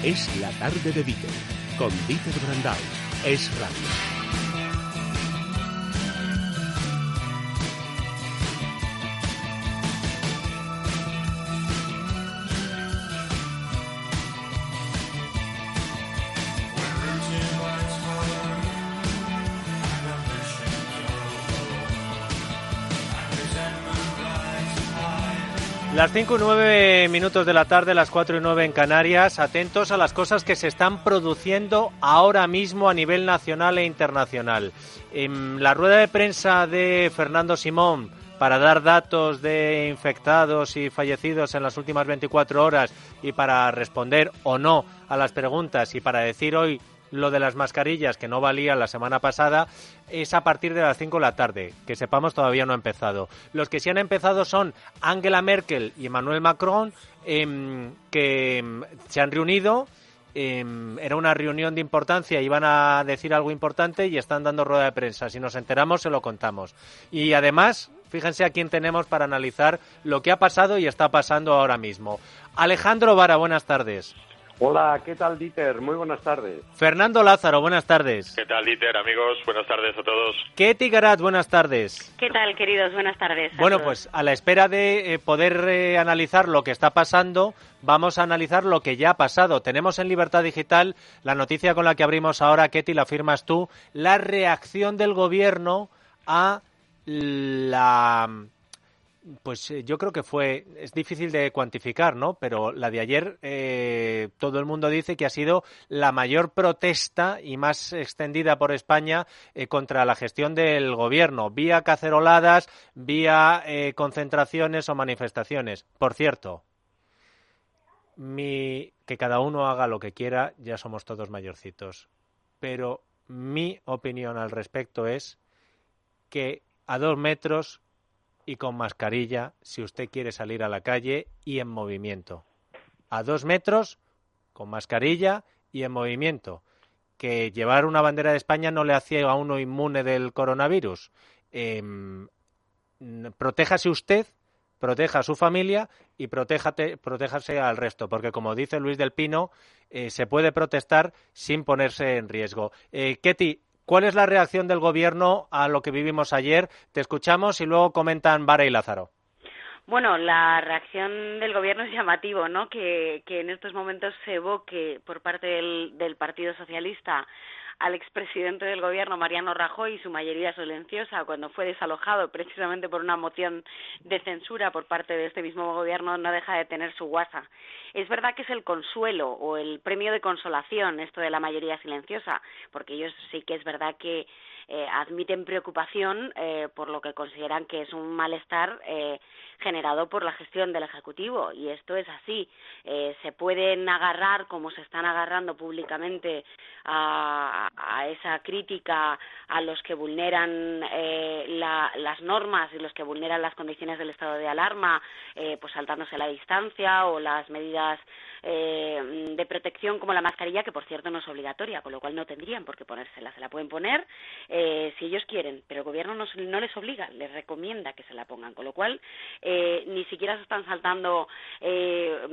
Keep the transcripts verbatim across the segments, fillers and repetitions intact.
Es la tarde de Dieter, con Dieter Brandau. Es radio. Las cinco y nueve minutos de la tarde, las cuatro y nueve en Canarias. Atentos a las cosas que se están produciendo ahora mismo a nivel nacional e internacional. En la rueda de prensa de Fernando Simón para dar datos de infectados y fallecidos en las últimas veinticuatro horas y para responder o no a las preguntas y para decir hoy lo de las mascarillas, que no valía la semana pasada, es a partir de las cinco de la tarde. Que sepamos, todavía no ha empezado. Los que sí han empezado son Angela Merkel y Emmanuel Macron, eh, que eh, se han reunido. Eh, era una reunión de importancia, iban a decir algo importante y están dando rueda de prensa. Si nos enteramos, se lo contamos. Y además, fíjense a quién tenemos para analizar lo que ha pasado y está pasando ahora mismo. Alejandro Vara, buenas tardes. Hola, ¿qué tal, Dieter? Muy buenas tardes. Fernando Lázaro, buenas tardes. ¿Qué tal, Dieter, amigos? Buenas tardes a todos. Ketty Garat, buenas tardes. ¿Qué tal, queridos? Buenas tardes. Bueno, pues a la espera de eh, poder eh, analizar lo que está pasando, vamos a analizar lo que ya ha pasado. Tenemos en Libertad Digital la noticia con la que abrimos ahora, Ketty, la firmas tú, la reacción del gobierno a la... Pues eh, yo creo que fue, es difícil de cuantificar, ¿no? Pero la de ayer, eh, todo el mundo dice que ha sido la mayor protesta y más extendida por España eh, contra la gestión del gobierno, vía caceroladas, vía eh, concentraciones o manifestaciones. Por cierto, mi, que cada uno haga lo que quiera, ya somos todos mayorcitos. Pero mi opinión al respecto es que a dos metros y con mascarilla si usted quiere salir a la calle y en movimiento. A dos metros, con mascarilla y en movimiento. Que llevar una bandera de España no le hacía a uno inmune del coronavirus. Eh, protéjase usted, proteja a su familia y protéjate, protéjase al resto, porque como dice Luis del Pino, eh, se puede protestar sin ponerse en riesgo. Eh, Ketty, ¿cuál es la reacción del gobierno a lo que vivimos ayer? Te escuchamos y luego comentan Vara y Lázaro. Bueno, la reacción del gobierno es llamativo, ¿no? Que, que en estos momentos se evoque por parte del, del Partido Socialista al expresidente del gobierno, Mariano Rajoy, y su mayoría silenciosa cuando fue desalojado precisamente por una moción de censura por parte de este mismo gobierno, no deja de tener su guasa. Es verdad que es el consuelo o el premio de consolación esto de la mayoría silenciosa, porque ellos sí que es verdad que eh, admiten preocupación eh, por lo que consideran que es un malestar eh, generado por la gestión del Ejecutivo, y esto es así. Eh, se pueden agarrar, como se están agarrando públicamente, a, a esa crítica a los que vulneran eh, la, las normas y los que vulneran las condiciones del estado de alarma, eh, pues saltándose la distancia o las medidas eh, de protección como la mascarilla, que por cierto no es obligatoria, con lo cual no tendrían por qué ponérsela. Se la pueden poner eh, si ellos quieren, pero el gobierno no, no les obliga, les recomienda que se la pongan, con lo cual eh, ni siquiera se están saltando eh,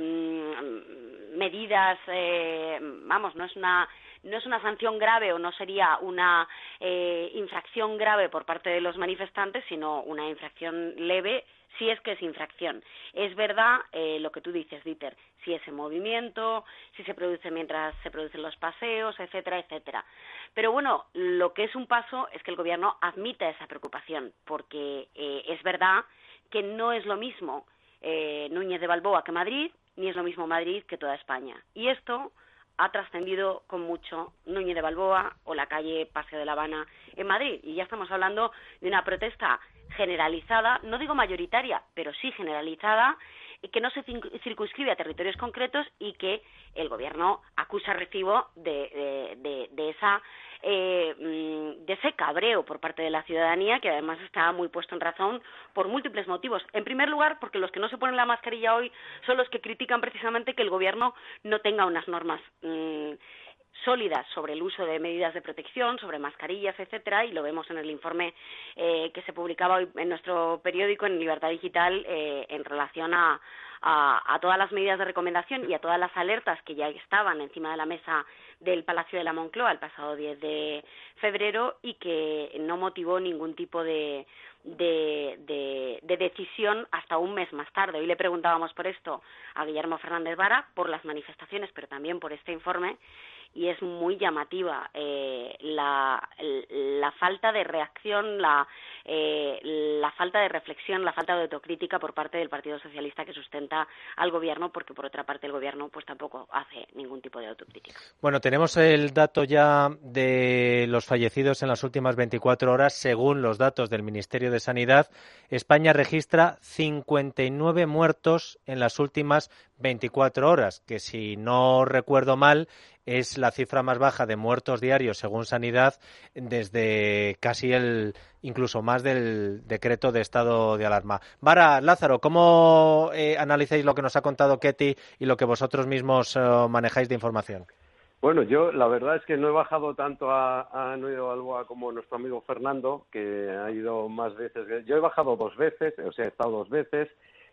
medidas, eh, vamos, no es una no es una sanción grave o no sería una eh, infracción grave por parte de los manifestantes, sino una infracción leve, si es que es infracción. Es verdad eh, lo que tú dices, Dieter, si es en movimiento, si se produce mientras se producen los paseos, etcétera, etcétera. Pero bueno, lo que es un paso es que el gobierno admita esa preocupación, porque eh, es verdad que no es lo mismo eh, Núñez de Balboa que Madrid, ni es lo mismo Madrid que toda España. Y esto ha trascendido con mucho Núñez de Balboa o la calle Paseo de la Habana en Madrid. Y ya estamos hablando de una protesta generalizada, no digo mayoritaria, pero sí generalizada, y que no se circunscribe a territorios concretos y que el gobierno acusa recibo de, de, de, de esa eh, de ese cabreo por parte de la ciudadanía, que además está muy puesto en razón por múltiples motivos. En primer lugar, porque los que no se ponen la mascarilla hoy son los que critican precisamente que el gobierno no tenga unas normas mmm, sólidas sobre el uso de medidas de protección, sobre mascarillas, etcétera, y lo vemos en el informe eh, que se publicaba hoy en nuestro periódico, en Libertad Digital, eh, en relación a, a, a todas las medidas de recomendación y a todas las alertas que ya estaban encima de la mesa del Palacio de la Moncloa el pasado diez de febrero y que no motivó ningún tipo de De, de, de decisión hasta un mes más tarde. Hoy le preguntábamos por esto a Guillermo Fernández Vara, por las manifestaciones, pero también por este informe, y es muy llamativa eh, la, la falta de reacción, la, eh, la falta de reflexión, la falta de autocrítica por parte del Partido Socialista que sustenta al Gobierno, porque por otra parte el Gobierno pues tampoco hace ningún tipo de autocrítica. Bueno, tenemos el dato ya de los fallecidos en las últimas veinticuatro horas. Según los datos del Ministerio de Sanidad, España registra cincuenta y nueve muertos en las últimas veinticuatro horas, que si no recuerdo mal es la cifra más baja de muertos diarios según Sanidad desde casi el incluso más del decreto de estado de alarma. Vara, Lázaro, ¿cómo eh, analizáis lo que nos ha contado Ketty y lo que vosotros mismos eh, manejáis de información? Bueno, yo la verdad es que no he bajado tanto a, a Núñez de Balboa como nuestro amigo Fernando, que ha ido más veces. Yo he bajado dos veces, o sea, he estado dos veces.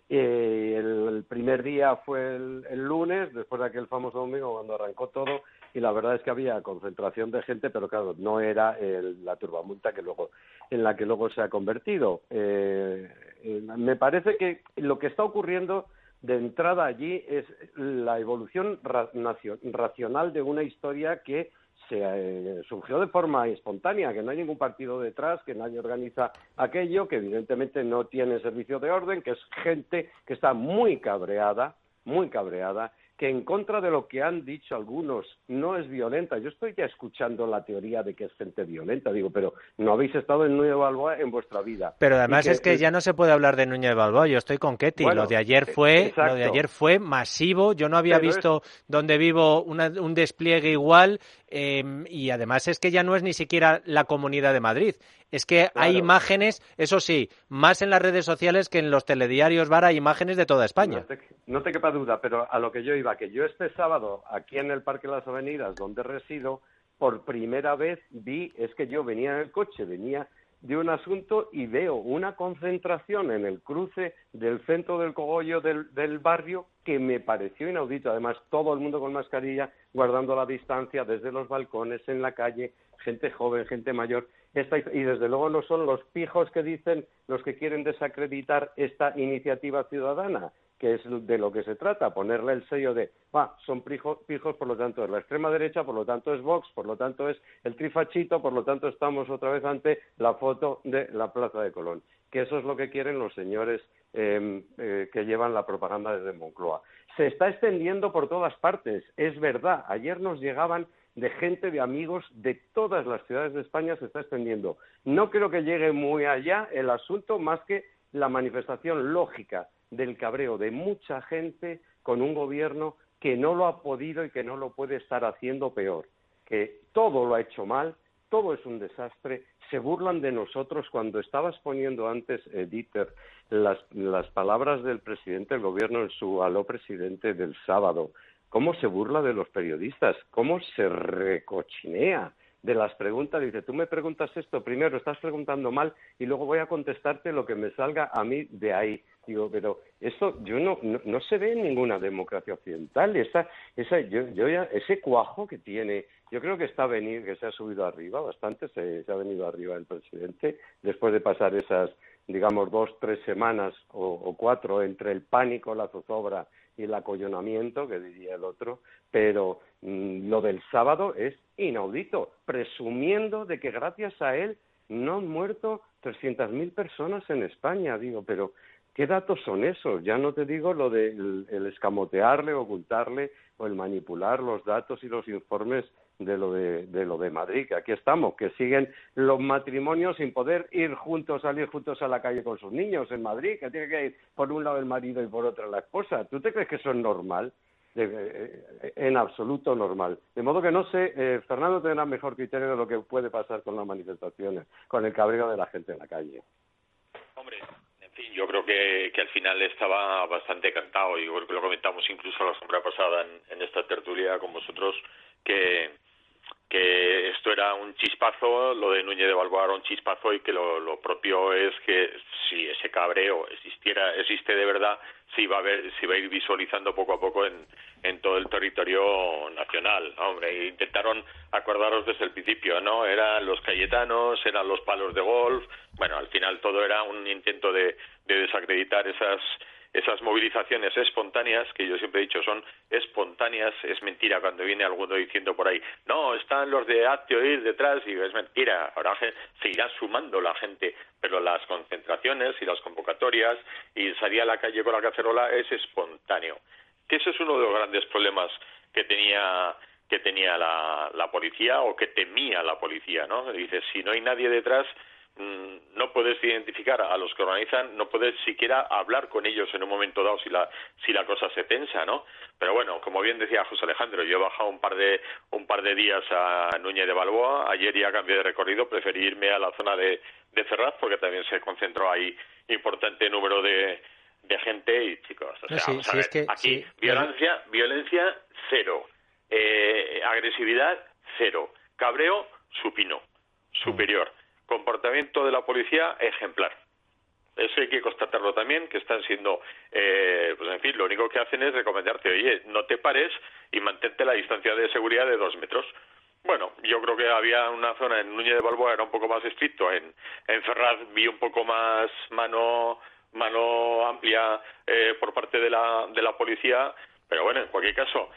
Eh, el, el primer día fue el, el lunes, después de aquel famoso domingo cuando arrancó todo, y la verdad es que había concentración de gente, pero claro, no era el, la turbamulta que luego, en la que luego se ha convertido. Eh, eh, me parece que lo que está ocurriendo de entrada allí es la evolución ra- nacio- racional de una historia que se eh, surgió de forma espontánea, que no hay ningún partido detrás, que nadie organiza aquello, que evidentemente no tiene servicio de orden, que es gente que está muy cabreada, muy cabreada, que en contra de lo que han dicho algunos no es violenta. Yo estoy ya escuchando la teoría de que es gente violenta, digo, pero no habéis estado en Núñez de Balboa en vuestra vida. Pero además que, es que ya no se puede hablar de Núñez de Balboa. Yo estoy con Ketty. Bueno, lo de ayer fue, exacto. lo de ayer fue masivo. Yo no había pero visto es... donde vivo una, un despliegue igual. Eh, y además es que ya no es ni siquiera la Comunidad de Madrid. Es que Claro. hay imágenes, eso sí, más en las redes sociales que en los telediarios, Vara, hay imágenes de toda España. No te, no te quepa duda, pero a lo que yo iba, que yo este sábado, aquí en el Parque de las Avenidas, donde resido, por primera vez vi, es que yo venía en el coche, venía de un asunto y veo una concentración en el cruce del centro del cogollo del, del barrio que me pareció inaudito. Además, todo el mundo con mascarilla, guardando la distancia desde los balcones, en la calle, gente joven, gente mayor. Esta, y desde luego no son los pijos que dicen los que quieren desacreditar esta iniciativa ciudadana, que es de lo que se trata, ponerle el sello de, ah, son pijos, pijos, por lo tanto es la extrema derecha, por lo tanto es Vox, por lo tanto es el trifachito, por lo tanto estamos otra vez ante la foto de la Plaza de Colón. Que eso es lo que quieren los señores eh, eh, que llevan la propaganda desde Moncloa. Se está extendiendo por todas partes, es verdad. Ayer nos llegaban de gente, de amigos de todas las ciudades de España, se está extendiendo. No creo que llegue muy allá el asunto, más que la manifestación lógica del cabreo de mucha gente con un gobierno que no lo ha podido y que no lo puede estar haciendo peor, que todo lo ha hecho mal, todo es un desastre, se burlan de nosotros. Cuando estabas poniendo antes, eh, Dieter, las, las palabras del presidente del gobierno en su aló presidente del sábado, cómo se burla de los periodistas, cómo se recochinea de las preguntas. Dice, tú me preguntas esto, primero estás preguntando mal y luego voy a contestarte lo que me salga a mí de ahí. Digo, pero eso yo no, no, no se ve en ninguna democracia occidental. Esa, esa, yo, yo ya, ese cuajo que tiene, yo creo que está venir, que se ha subido arriba bastante, se, se ha venido arriba el presidente, después de pasar esas, digamos, dos, tres semanas o, o cuatro entre el pánico, la zozobra y el acollonamiento, que diría el otro, pero mmm, lo del sábado es inaudito, presumiendo de que gracias a él no han muerto trescientas mil personas en España. Digo, pero ¿qué datos son esos? Ya no te digo lo de el, el escamotearle, ocultarle o el manipular los datos y los informes de lo de, de lo de Madrid, que aquí estamos, que siguen los matrimonios sin poder ir juntos, salir juntos a la calle con sus niños en Madrid, que tiene que ir por un lado el marido y por otro la esposa. ¿Tú te crees que eso es normal? De, eh, en absoluto normal. De modo que no sé, eh, Fernando tendrá mejor criterio de lo que puede pasar con las manifestaciones, con el cabreo de la gente en la calle. Hombre, en fin, yo creo que, que al final estaba bastante cantado, y creo que lo comentamos incluso la semana pasada en, en esta tertulia con vosotros, que que esto era un chispazo, lo de Núñez de Balboa era un chispazo y que lo, lo propio es que si ese cabreo existiera, existe de verdad, se iba a ver, se iba a ir visualizando poco a poco en, en todo el territorio nacional, ¿no? Hombre, intentaron acordaros desde el principio, ¿no? Eran los Cayetanos, eran los palos de golf, bueno, al final todo era un intento de, de desacreditar esas esas movilizaciones espontáneas, que yo siempre he dicho son espontáneas. Es mentira cuando viene alguno diciendo por ahí, no, están los de Hazte Oír detrás, y es mentira, ahora se irá sumando la gente, pero las concentraciones y las convocatorias y salir a la calle con la cacerola es espontáneo, que ese es uno de los grandes problemas que tenía que tenía la, la policía, o que temía la policía, ¿no? Dices, si no hay nadie detrás, no puedes identificar a los que organizan, no puedes siquiera hablar con ellos en un momento dado si la si la cosa se tensa, ¿no? Pero bueno, como bien decía José Alejandro, yo he bajado un par de un par de días a Núñez de Balboa, ayer ya cambié de recorrido, preferí irme a la zona de, de Ferraz, porque también se concentró ahí importante número de, de gente, y chicos, o sea, no, sí, vamos a sí, ver, es que, aquí sí, violencia, violencia cero, eh, agresividad cero, cabreo supino, superior. Comportamiento de la policía ejemplar. Eso hay que constatarlo también, que están siendo, eh, pues en fin, lo único que hacen es recomendarte, oye, no te pares y mantente la distancia de seguridad de dos metros. Bueno, yo creo que había una zona en Núñez de Balboa, era un poco más estricto, en, en Ferraz vi un poco más mano mano amplia eh, por parte de la, de la policía. Pero bueno, en cualquier caso,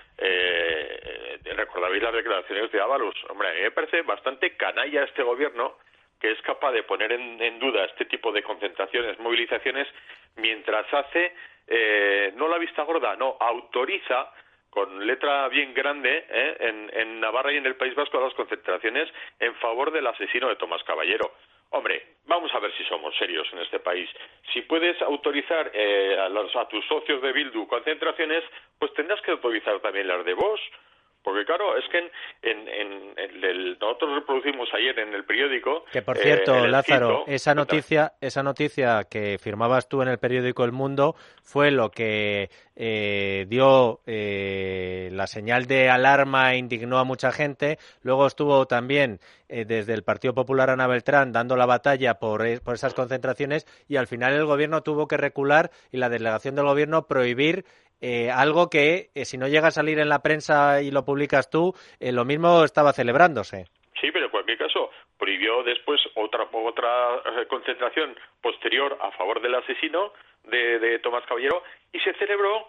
eh, recordabais las declaraciones de Ábalos. Hombre, a mí me parece bastante canalla este gobierno, que es capaz de poner en, en duda este tipo de concentraciones, movilizaciones, mientras hace, eh, no la vista gorda, no, autoriza con letra bien grande eh, en, en Navarra y en el País Vasco las concentraciones en favor del asesino de Tomás Caballero. Hombre, vamos a ver si somos serios en este país. Si puedes autorizar eh, a, los, a tus socios de Bildu concentraciones, pues tendrás que autorizar también las de Vox. Porque claro, es que en, en, en, en el, nosotros reproducimos ayer en el periódico... Que por cierto, eh, Lázaro, escrito, esa noticia esa noticia que firmabas tú en el periódico El Mundo fue lo que eh, dio eh, la señal de alarma e indignó a mucha gente. Luego estuvo también eh, desde el Partido Popular Ana Beltrán dando la batalla por, por esas concentraciones, y al final el gobierno tuvo que recular y la delegación del gobierno prohibir Eh, algo que, eh, si no llega a salir en la prensa y lo publicas tú, eh, lo mismo estaba celebrándose. Sí, pero en cualquier caso, prohibió después otra otra concentración posterior a favor del asesino de, de Tomás Caballero, y se celebró,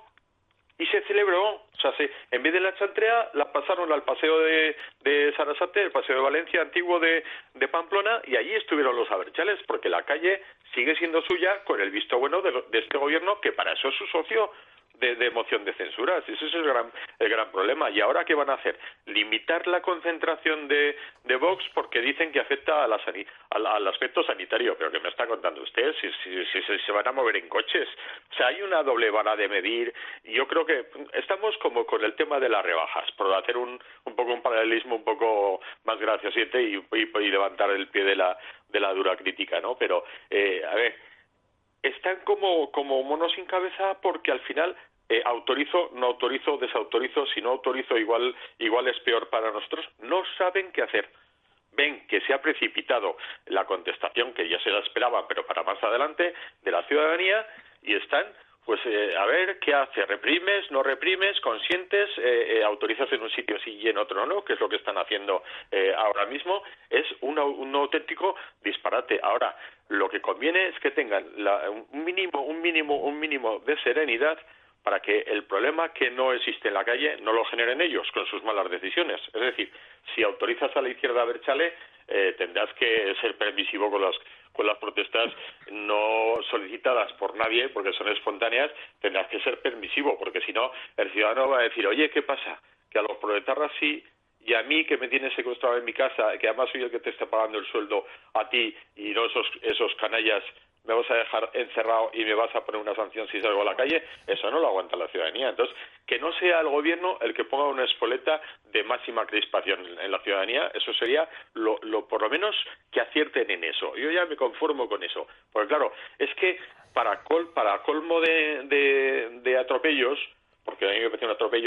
y se celebró, o sea, se, en vez de la chantrea, la pasaron al paseo de, de Sarasate, el paseo de Valencia antiguo de, de Pamplona, y allí estuvieron los abertzales, porque la calle sigue siendo suya con el visto bueno de, de este gobierno, que para eso es su socio de, de moción de censura. Ese es el gran el gran problema. ¿Y ahora qué van a hacer? Limitar la concentración de, de Vox porque dicen que afecta a la sani al, al aspecto sanitario. ¿Pero qué me está contando usted? Si, si, si, si se van a mover en coches. O sea, hay una doble vara de medir. Y yo creo que estamos como con el tema de las rebajas, por hacer un, un poco un paralelismo un poco más graciosete y, y, y levantar el pie de la, de la dura crítica, ¿no? Pero, eh, a ver, están como, como monos sin cabeza porque al final eh, autorizo, no autorizo, desautorizo, si no autorizo igual, igual es peor para nosotros. No saben qué hacer. Ven que se ha precipitado la contestación, que ya se la esperaban, pero para más adelante, de la ciudadanía, y están, pues, eh, a ver qué hace. ¿Reprimes, no reprimes, consientes, eh, eh, autorizas en un sitio sí y en otro no? Que es lo que están haciendo eh, ahora mismo. Es un, un auténtico disparate. Ahora, lo que conviene es que tengan la, un mínimo, un mínimo, un mínimo de serenidad para que el problema que no existe en la calle no lo generen ellos con sus malas decisiones. Es decir, si autorizas a la izquierda Abertzale, eh, tendrás que ser permisivo con las con las protestas no solicitadas por nadie, porque son espontáneas. Tendrás que ser permisivo, porque si no, el ciudadano va a decir, oye, ¿qué pasa? Que a los proletarras sí, y a mí, que me tienes secuestrado en mi casa, que además soy el que te está pagando el sueldo a ti, y no esos esos canallas, me vas a dejar encerrado y me vas a poner una sanción si salgo a la calle. Eso no lo aguanta la ciudadanía. Entonces, que no sea el gobierno el que ponga una espoleta de máxima crispación en la ciudadanía. Eso sería lo, lo por lo menos que acierten en eso. Yo ya me conformo con eso, porque claro, es que para col, para colmo de, de, de atropellos, porque a mí me parece un atropello,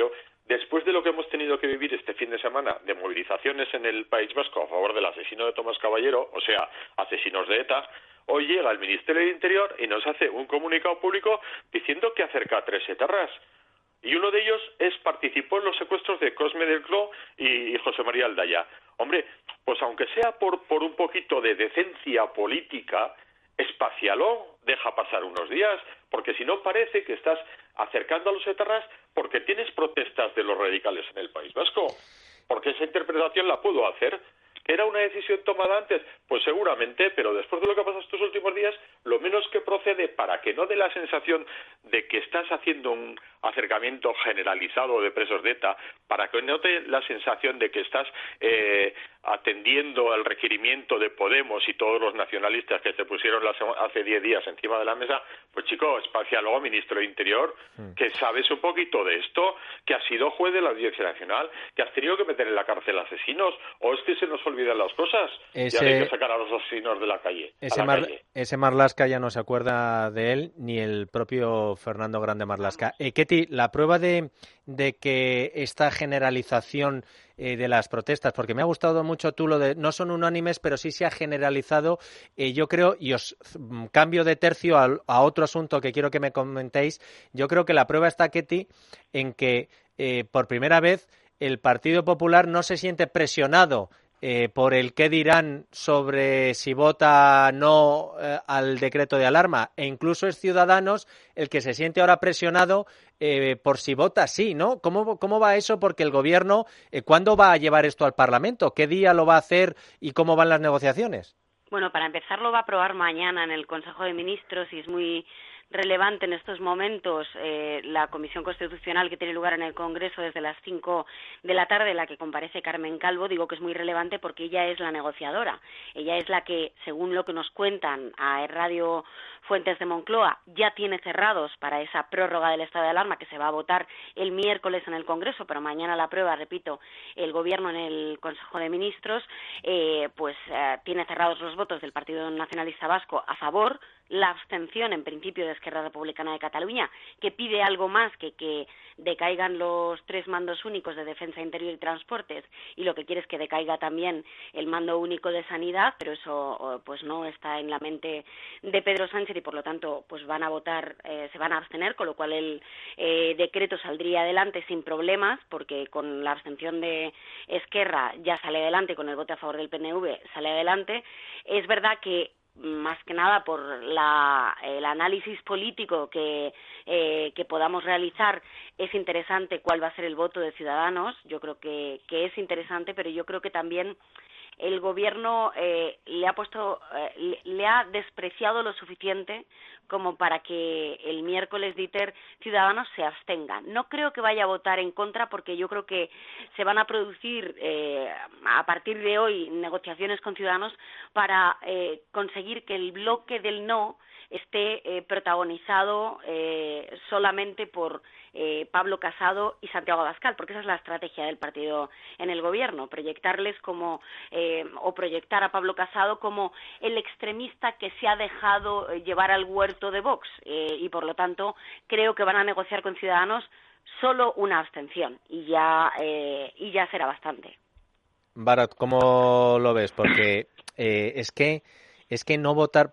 después de lo que hemos tenido que vivir este fin de semana de movilizaciones en el País Vasco a favor del asesino de Tomás Caballero, o sea, asesinos de ETA, hoy llega el Ministerio del Interior y nos hace un comunicado público diciendo que acerca a tres etarras. Y uno de ellos es participó en los secuestros de Cosme del Cló y José María Aldaya. Hombre, pues aunque sea por, por un poquito de decencia política, espacialó, deja pasar unos días, porque si no parece que estás acercando a los etarras porque tienes protestas de los radicales en el País Vasco. Porque esa interpretación la puedo hacer. ¿Era una decisión tomada antes? Pues seguramente, pero después de lo que ha pasado estos últimos días, lo menos que procede para que no dé la sensación de que estás haciendo un acercamiento generalizado de presos de ETA, para que no dé la sensación de que estás eh, atendiendo al requerimiento de Podemos y todos los nacionalistas que se pusieron la hace diez días encima de la mesa, pues chico, espaciólogo, ministro de Interior, que sabes un poquito de esto, que has sido juez de la Audiencia Nacional, que has tenido que meter en la cárcel asesinos, o es que se nos olvidan las cosas, ese, y ahora hay que sacar a los asesinos de la calle. Ese, la Mar, calle. ese Marlaska ya no se acuerda de él, ni el propio Fernando Grande Marlaska. Eh, Ketty, la prueba de, de que esta generalización eh, de las protestas, porque me ha gustado mucho tú lo de, no son unánimes, pero sí se ha generalizado, eh, yo creo, y os cambio de tercio a, a otro asunto que quiero que me comentéis, yo creo que la prueba está, Ketty, en que eh, por primera vez el Partido Popular no se siente presionado Eh, por el qué dirán sobre si vota no eh, al decreto de alarma, e incluso es Ciudadanos el que se siente ahora presionado eh, por si vota sí, ¿no? ¿Cómo, cómo va eso? Porque el Gobierno, eh, ¿cuándo va a llevar esto al Parlamento? ¿Qué día lo va a hacer y cómo van las negociaciones? Bueno, para empezar lo va a aprobar mañana en el Consejo de Ministros y es muy relevante en estos momentos eh, la Comisión Constitucional que tiene lugar en el Congreso desde las cinco de la tarde, en la que comparece Carmen Calvo. Digo que es muy relevante porque ella es la negociadora. Ella es la que, según lo que nos cuentan a Radio Fuentes de Moncloa, ya tiene cerrados para esa prórroga del estado de alarma que se va a votar el miércoles en el Congreso, pero mañana la prueba, repito, el Gobierno en el Consejo de Ministros, eh, pues eh, tiene cerrados los votos del Partido Nacionalista Vasco a favor, la abstención en principio de Esquerra Republicana de Cataluña, que pide algo más que que decaigan los tres mandos únicos de Defensa, Interior y Transportes, y lo que quiere es que decaiga también el mando único de Sanidad, pero eso pues no está en la mente de Pedro Sánchez y por lo tanto pues van a votar, eh, se van a abstener, con lo cual el eh, decreto saldría adelante sin problemas, porque con la abstención de Esquerra ya sale adelante, con el voto a favor del P N V sale adelante. Es verdad que más que nada por la, el análisis político que, eh, que podamos realizar, es interesante cuál va a ser el voto de Ciudadanos. Yo creo que, que es interesante, pero yo creo que también el Gobierno eh, le ha puesto, eh, le, le ha despreciado lo suficiente como para que el miércoles, Dieter, Ciudadanos se abstengan. No creo que vaya a votar en contra, porque yo creo que se van a producir eh, a partir de hoy negociaciones con Ciudadanos para eh, conseguir que el bloque del no esté eh, protagonizado eh, solamente por eh, Pablo Casado y Santiago Abascal, porque esa es la estrategia del partido en el Gobierno, proyectarles como eh, o proyectar a Pablo Casado como el extremista que se ha dejado eh, llevar al huerto de Vox, eh, y por lo tanto creo que van a negociar con Ciudadanos solo una abstención y ya eh, y ya será bastante. Barat, ¿cómo lo ves? Porque eh, es que es que no votar,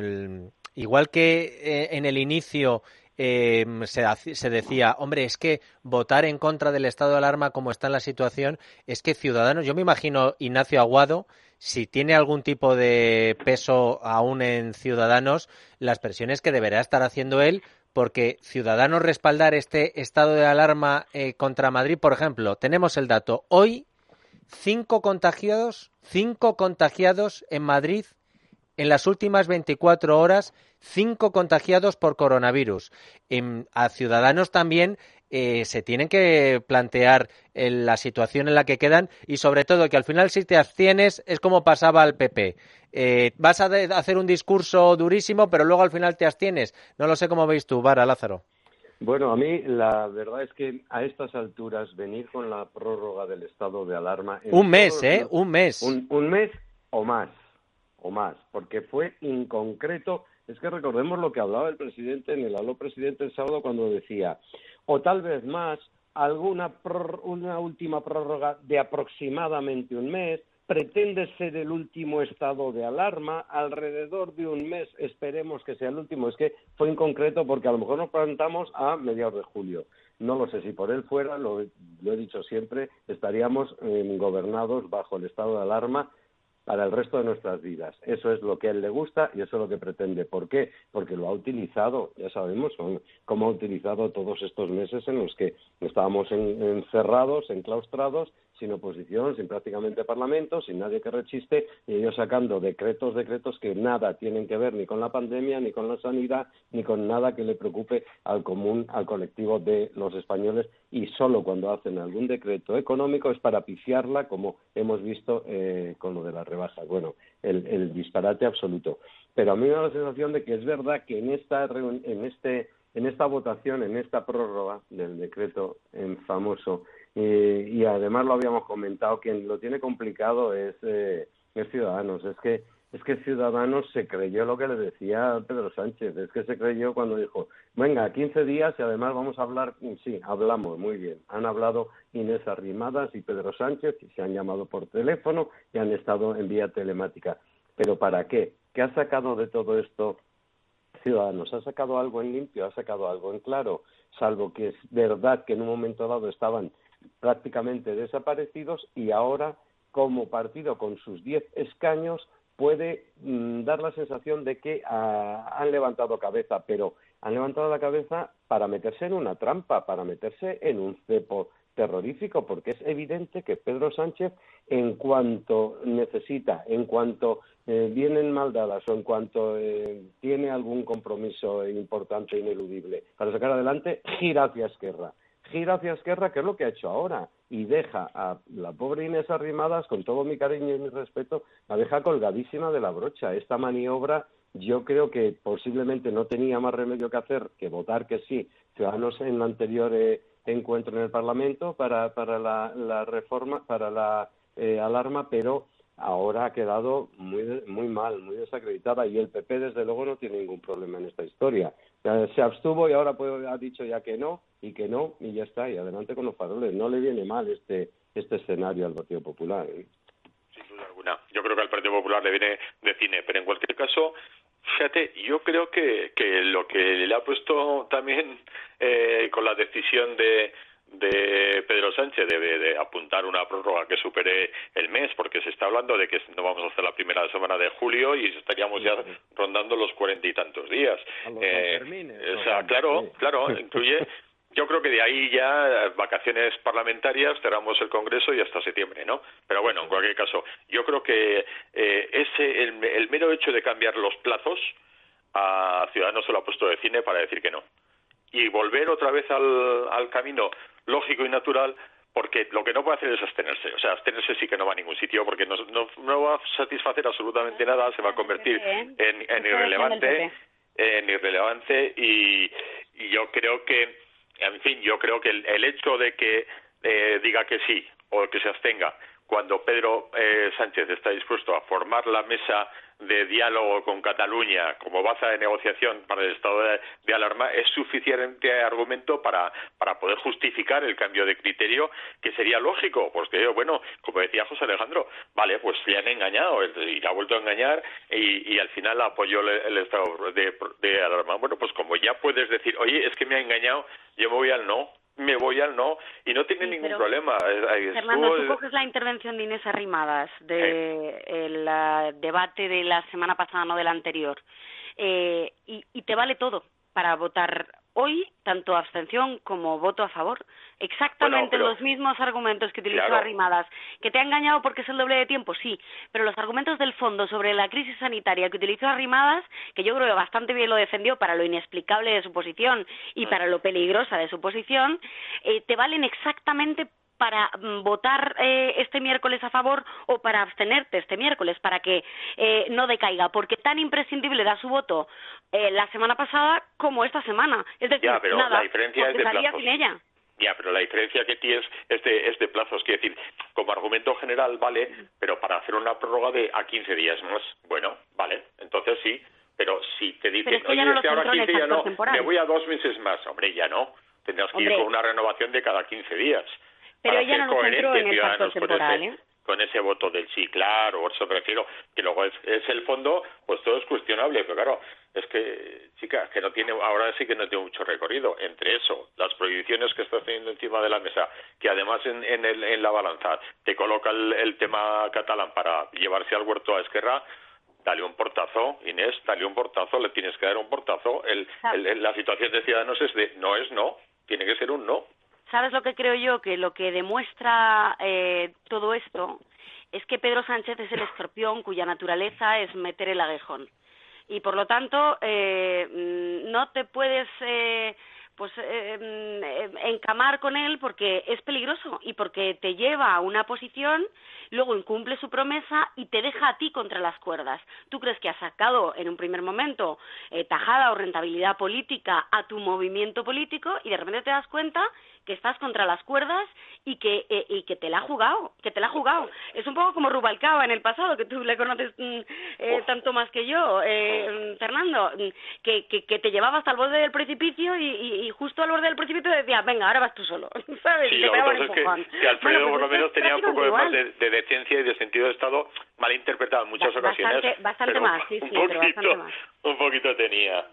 igual que eh, en el inicio eh, se, se decía, hombre, es que votar en contra del estado de alarma como está en la situación, es que Ciudadanos, yo me imagino Ignacio Aguado, si tiene algún tipo de peso aún en Ciudadanos, las presiones que deberá estar haciendo él, porque Ciudadanos respaldar este estado de alarma eh, contra Madrid, por ejemplo, tenemos el dato, hoy cinco contagiados, cinco contagiados en Madrid en las últimas veinticuatro horas, cinco contagiados por coronavirus. En, a Ciudadanos también eh, se tienen que plantear eh, la situación en la que quedan y sobre todo que al final si te abstienes es como pasaba al P P. Eh, vas a de, hacer un discurso durísimo pero luego al final te abstienes. No lo sé cómo veis tú, Vara, Lázaro. Bueno, a mí la verdad es que a estas alturas venir con la prórroga del estado de alarma... Un mes, ¿eh? Un mes. Un, un mes o más. o más, porque fue inconcreto. Es que recordemos lo que hablaba el presidente en el Aló Presidente el sábado cuando decía, o tal vez más, alguna pror- una última prórroga de aproximadamente un mes, pretende ser el último estado de alarma, alrededor de un mes, esperemos que sea el último. Es que fue inconcreto porque a lo mejor nos plantamos a mediados de julio. No lo sé, si por él fuera, lo, lo he dicho siempre, estaríamos eh, gobernados bajo el estado de alarma para el resto de nuestras vidas. Eso es lo que a él le gusta y eso es lo que pretende. ¿Por qué? Porque lo ha utilizado, ya sabemos cómo ha utilizado todos estos meses en los que estábamos en, encerrados, enclaustrados, sin oposición, sin prácticamente parlamento, sin nadie que rechiste, y ellos sacando decretos, decretos que nada tienen que ver ni con la pandemia, ni con la sanidad, ni con nada que le preocupe al común, al colectivo de los españoles, y solo cuando hacen algún decreto económico es para pifiarla, como hemos visto eh, con lo de las rebajas. Bueno, el, el disparate absoluto. Pero a mí me da la sensación de que es verdad que en esta reun- en este en esta votación, en esta prórroga del decreto en famoso, eh, y además lo habíamos comentado, quien lo tiene complicado es, eh, es Ciudadanos. Es que es que Ciudadanos se creyó lo que le decía Pedro Sánchez, es que se creyó cuando dijo, venga, quince días y además vamos a hablar. Sí, hablamos, muy bien. Han hablado Inés Arrimadas y Pedro Sánchez y se han llamado por teléfono y han estado en vía telemática. ¿Pero para qué? ¿Qué ha sacado de todo esto Ciudadanos? ¿Ha sacado algo en limpio? ¿Ha sacado algo en claro? Salvo que es verdad que en un momento dado estaban prácticamente desaparecidos y ahora, como partido con sus diez escaños, puede mmm, dar la sensación de que uh, han levantado cabeza, pero han levantado la cabeza para meterse en una trampa, para meterse en un cepo terrorífico, porque es evidente que Pedro Sánchez, en cuanto necesita, en cuanto eh, vienen mal dadas o en cuanto eh, tiene algún compromiso importante e ineludible para sacar adelante, gira hacia Esquerra. Gira hacia Esquerra, que es lo que ha hecho ahora, y deja a la pobre Inés Arrimadas, con todo mi cariño y mi respeto, la deja colgadísima de la brocha. Esta maniobra yo creo que posiblemente no tenía más remedio que hacer que votar que sí, Ciudadanos en la anterior eh, encuentro en el Parlamento para, para la, la reforma, para la eh, alarma, pero ahora ha quedado muy muy mal, muy desacreditada, y el P P desde luego no tiene ningún problema en esta historia. Ya se abstuvo y ahora pues, ha dicho ya que no, y que no, y ya está, y adelante con los faroles. No le viene mal este este escenario al Partido Popular, ¿eh? Sin duda alguna. Yo creo que al Partido Popular le viene de cine, pero en cualquier caso, fíjate, yo creo que, que lo que le ha puesto también eh, con la decisión de de Pedro Sánchez de, de apuntar una prórroga que supere el mes, porque se está hablando de que no vamos a hacer la primera semana de julio y estaríamos ya rondando los cuarenta y tantos días. Eh, o sea, claro, claro, incluye. Yo creo que de ahí ya vacaciones parlamentarias, cerramos el Congreso y hasta septiembre, ¿no? Pero bueno, en cualquier caso, yo creo que eh, ese el, el mero hecho de cambiar los plazos a Ciudadanos se lo ha puesto de cine para decir que no. Y volver otra vez al, al camino lógico y natural, porque lo que no puede hacer es abstenerse. O sea, abstenerse sí que no va a ningún sitio, porque no, no, no va a satisfacer absolutamente nada, se va a convertir en, en irrelevante, en irrelevante y, y yo creo que, en fin, yo creo que el, el hecho de que eh, diga que sí o que se abstenga cuando Pedro eh, Sánchez está dispuesto a formar la mesa de diálogo con Cataluña como base de negociación para el estado de, de alarma es suficiente argumento para para poder justificar el cambio de criterio, que sería lógico, porque bueno, como decía José Alejandro, vale, pues le han engañado y le ha vuelto a engañar y, y al final apoyó el, el estado de, de alarma. Bueno, pues como ya puedes decir, oye, es que me ha engañado, yo me voy al no, me voy al no, y no tiene sí, ningún problema. Fernando, tú coges la intervención de Inés Arrimadas del de uh, debate de la semana pasada, no del anterior, eh, y, y te vale todo para votar hoy, tanto abstención como voto a favor. Exactamente bueno, pero, los mismos argumentos que utilizó claro. Arrimadas. ¿Que te ha engañado porque es el doble de tiempo? Sí, pero los argumentos del fondo sobre la crisis sanitaria que utilizó Arrimadas, que yo creo que bastante bien lo defendió para lo inexplicable de su posición y para lo peligrosa de su posición, eh, te valen exactamente para votar eh, este miércoles a favor o para abstenerte este miércoles, para que eh, no decaiga, porque tan imprescindible da su voto eh, la semana pasada como esta semana. Es decir, ya, pero nada, la diferencia es de salía sin ella. Ya, pero la diferencia que tienes es de, es de plazos. Quiero decir, como argumento general vale, pero para hacer una prórroga de a quince días más, bueno, vale, entonces sí, pero si te dicen, es que oye, no es que ahora quince ya no, temporal. me voy a dos meses más, hombre, ya no. Tendrás que Hombre, ir con una renovación de cada quince días. Pero para ella ser no lo centró en el coherente, factor Ciudadanos, con temporal, ese, ¿eh? con ese voto del sí, claro, por eso prefiero que luego es, es el fondo, pues todo es cuestionable, pero claro, es que, chica, que no tiene, ahora sí que no tiene mucho recorrido. Entre eso, las prohibiciones que estás teniendo encima de la mesa, que además en, en, el, en la balanza te coloca el, el tema catalán para llevarse al huerto a Esquerra, dale un portazo, Inés, dale un portazo, le tienes que dar un portazo. El, el, el, la situación de Ciudadanos es de no es no, tiene que ser un no. ¿Sabes lo que creo yo? Que lo que demuestra eh, todo esto es que Pedro Sánchez es el escorpión cuya naturaleza es meter el aguijón. Y por lo tanto, eh, no te puedes eh, pues eh, encamar con él porque es peligroso y porque te lleva a una posición, luego incumple su promesa y te deja a ti contra las cuerdas. Tú crees que has sacado en un primer momento eh, tajada o rentabilidad política a tu movimiento político y de repente te das cuenta que estás contra las cuerdas y que eh, y que te la ha jugado, que te la ha jugado. Es un poco como Rubalcaba en el pasado, que tú le conoces eh, tanto más que yo, eh, Fernando, que, que, que te llevaba hasta el borde del precipicio y, y, y justo al borde del precipicio decía, venga, ahora vas tú solo, ¿sabes? Sí, y te lo que pasa es que, que Alfredo bueno, pues por lo menos tenía un poco de más de, de decencia y de sentido de Estado mal interpretado en muchas bastante, ocasiones. Bastante pero más, sí, sí, un poquito, pero bastante más. Un poquito tenía.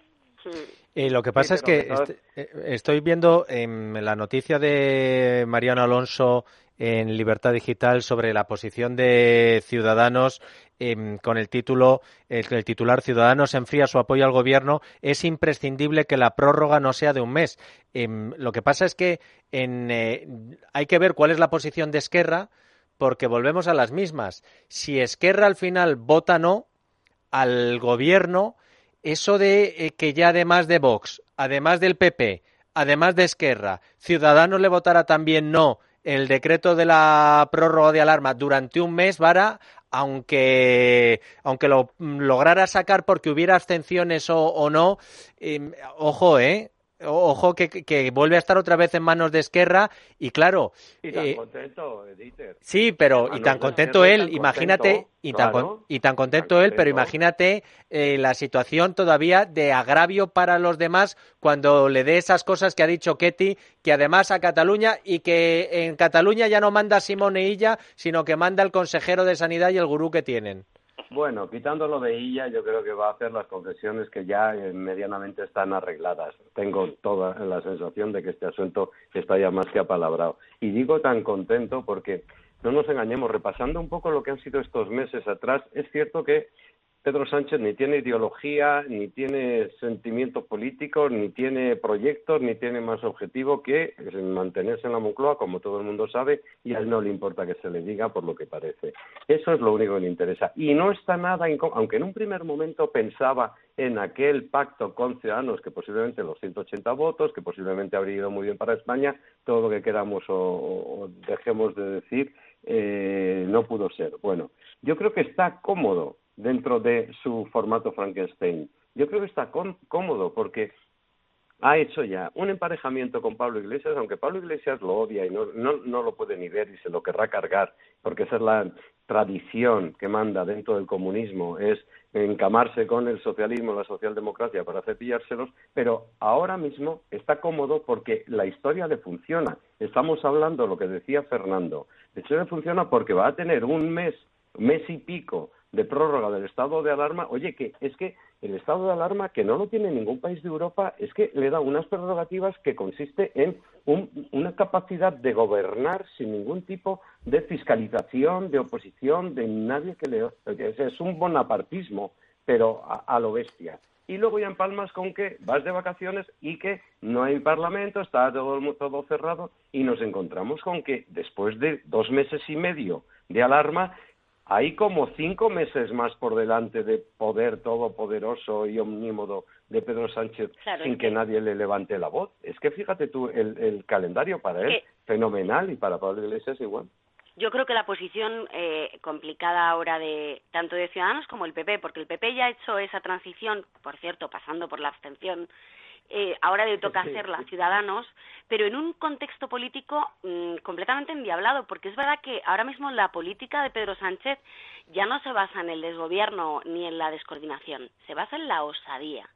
Eh, lo que pasa sí, es que todas... est estoy viendo en la noticia de Mariano Alonso en Libertad Digital sobre la posición de Ciudadanos eh, con el título, el, el titular Ciudadanos enfría su apoyo al gobierno, es imprescindible que la prórroga no sea de un mes. Eh, lo que pasa es que en, eh, hay que ver cuál es la posición de Esquerra, porque volvemos a las mismas. Si Esquerra al final vota no al gobierno, eso de eh, que ya además de Vox, además del P P, además de Esquerra, Ciudadanos le votará también no el decreto de la prórroga de alarma durante un mes, Vara, aunque aunque lo lograra sacar porque hubiera abstenciones o, o no, eh, ojo, eh, ojo que, que vuelve a estar otra vez en manos de Esquerra y claro... Y tan eh, contento, Dieter. Sí, pero y tan contento él, tan imagínate, contento, y tan, claro, y tan contento tan él, pero contento. imagínate eh, la situación todavía de agravio para los demás cuando le dé esas cosas que ha dicho Ketty, que además a Cataluña, y que en Cataluña ya no manda Simone Illa, sino que manda el consejero de Sanidad y el gurú que tienen. Bueno, quitándolo de ella, yo creo que va a hacer las concesiones que ya eh, medianamente están arregladas. Tengo toda la sensación de que este asunto está ya más que apalabrado. Y digo tan contento porque, no nos engañemos, repasando un poco lo que han sido estos meses atrás, es cierto que Pedro Sánchez ni tiene ideología, ni tiene sentimientos políticos, ni tiene proyectos, ni tiene más objetivo que mantenerse en la Moncloa, como todo el mundo sabe, y a él no le importa que se le diga por lo que parece. Eso es lo único que le interesa. Y no está nada, aunque en un primer momento pensaba en aquel pacto con Ciudadanos, que posiblemente los ciento ochenta votos, que posiblemente habría ido muy bien para España, todo lo que queramos o, o dejemos de decir, eh, no pudo ser. Bueno, yo creo que está cómodo dentro de su formato Frankenstein. Yo creo que está con, cómodo porque ha hecho ya un emparejamiento con Pablo Iglesias, aunque Pablo Iglesias lo odia y no, no, no lo puede ni ver y se lo querrá cargar, porque esa es la tradición que manda dentro del comunismo, es encamarse con el socialismo, la socialdemocracia para cepillárselos, pero ahora mismo está cómodo porque la historia le funciona. Estamos hablando, lo que decía Fernando, la historia le funciona porque va a tener un mes, mes y pico de prórroga del estado de alarma. Oye, que es que el estado de alarma, que no lo tiene ningún país de Europa, es que le da unas prerrogativas que consiste en un, una capacidad de gobernar sin ningún tipo de fiscalización, de oposición, de nadie que le... Es un bonapartismo, pero a, a lo bestia. Y luego ya empalmas con que vas de vacaciones y que no hay parlamento, está todo, todo cerrado, y nos encontramos con que después de dos meses y medio de alarma, hay como cinco meses más por delante de poder todopoderoso y omnímodo de Pedro Sánchez, claro, sin que, que nadie le levante la voz. Es que fíjate tú, el, el calendario para él, fenomenal, y para Pablo Iglesias igual. Yo creo que la posición eh, complicada ahora de tanto de Ciudadanos como el P P, porque el P P ya ha hecho esa transición, por cierto, pasando por la abstención, Eh, ahora le toca sí, hacerla a sí. Ciudadanos, pero en un contexto político mmm, completamente endiablado, porque es verdad que ahora mismo la política de Pedro Sánchez ya no se basa en el desgobierno ni en la descoordinación, se basa en la osadía,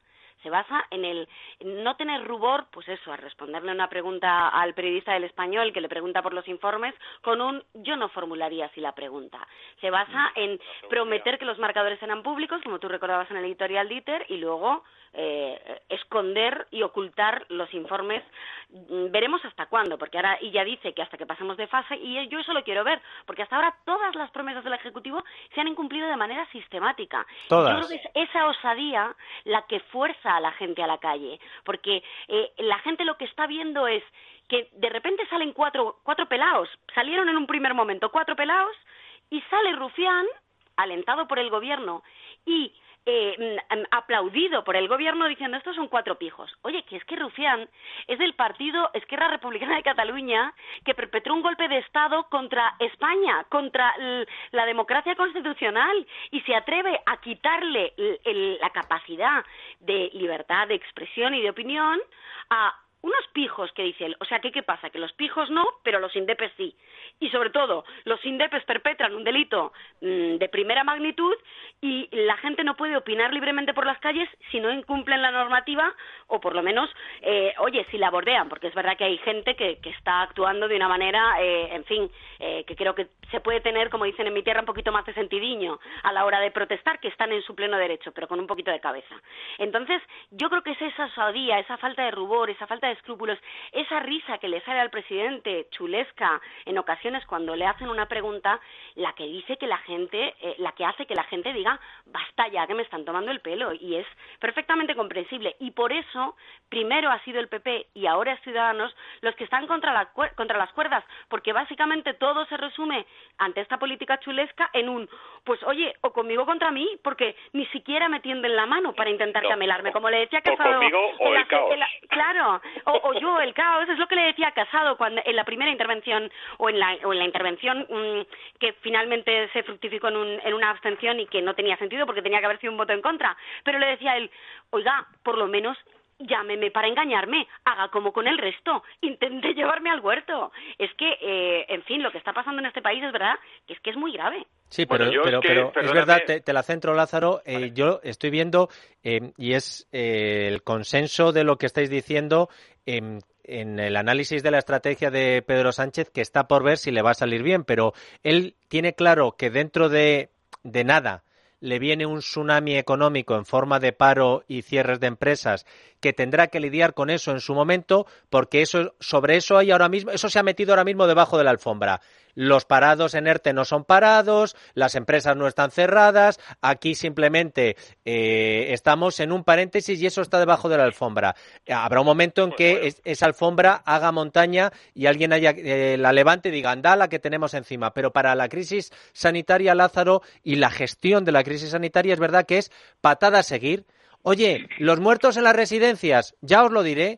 Se basa en el en no tener rubor, pues eso, a responderle una pregunta al periodista del Español que le pregunta por los informes con un yo no formularía así la pregunta. Se basa en prometer que los marcadores serán públicos, como tú recordabas en el editorial Dieter, y luego eh, esconder y ocultar los informes. Veremos hasta cuándo, porque ahora ella dice que hasta que pasemos de fase, y yo eso lo quiero ver, porque hasta ahora todas las promesas del Ejecutivo se han incumplido de manera sistemática. Todas. Yo creo que es esa osadía la que fuerza a la gente a la calle, porque eh, la gente lo que está viendo es que de repente salen cuatro, cuatro pelaos, salieron en un primer momento cuatro pelaos, y sale Rufián, alentado por el gobierno, y Eh, aplaudido por el gobierno diciendo estos son cuatro pijos. Oye, que es que Rufián es del partido Esquerra Republicana de Cataluña, que perpetró un golpe de Estado contra España, contra el, la democracia constitucional, y se atreve a quitarle el, el, la capacidad de libertad de expresión y de opinión a unos pijos, que dice él. O sea, ¿qué, qué pasa? Que los pijos no, pero los indepes sí. Y sobre todo, los indepes perpetran un delito mmm, de primera magnitud, y la gente no puede opinar libremente por las calles si no incumplen la normativa, o por lo menos, eh, oye, si la bordean, porque es verdad que hay gente que, que está actuando de una manera, eh, en fin, eh, que creo que se puede tener, como dicen en mi tierra, un poquito más de sentidiño a la hora de protestar, que están en su pleno derecho, pero con un poquito de cabeza. Entonces, yo creo que es esa osadía, esa falta de rubor, esa falta de escrúpulos, esa risa que le sale al presidente, chulesca, en ocasiones cuando le hacen una pregunta, la que dice que la gente, eh, la que hace que la gente diga, basta ya, que me están tomando el pelo, y es perfectamente comprensible. Y por eso, primero ha sido el P P y ahora es Ciudadanos los que están contra, la, contra las cuerdas, porque básicamente todo se resume ante esta política chulesca en un, pues oye, o conmigo contra mí, porque ni siquiera me tienden la mano para intentar no, camelarme, como le decía Casado. O conmigo o el, la, caos. El, claro, o, o yo, el caos, es lo que le decía Casado cuando en la primera intervención, o en la, o en la intervención mmm, que finalmente se fructificó en, un, en una abstención y que no tenía sentido porque tenía que haber sido un voto en contra, pero le decía a él, oiga, por lo menos llámeme para engañarme, haga como con el resto, intente llevarme al huerto. Es que, eh, en fin, lo que está pasando en este país es verdad que es que es muy grave. Sí, pero, bueno, pero, es, que, pero es verdad, te, te la centro, Lázaro, eh, vale. Yo estoy viendo, eh, y es eh, el consenso de lo que estáis diciendo, eh, en el análisis de la estrategia de Pedro Sánchez, que está por ver si le va a salir bien, pero él tiene claro que dentro de, de nada le viene un tsunami económico en forma de paro y cierres de empresas, que tendrá que lidiar con eso en su momento, porque eso sobre eso hay ahora mismo, eso se ha metido ahora mismo debajo de la alfombra. Los parados en ERTE no son parados, las empresas no están cerradas, aquí simplemente eh, estamos en un paréntesis y eso está debajo de la alfombra. Habrá un momento en que es, esa alfombra haga montaña y alguien haya, eh, la levante y diga, anda la que tenemos encima. Pero para la crisis sanitaria, Lázaro, y la gestión de la crisis sanitaria, es verdad que es patada a seguir. Oye, los muertos en las residencias, ya os lo diré,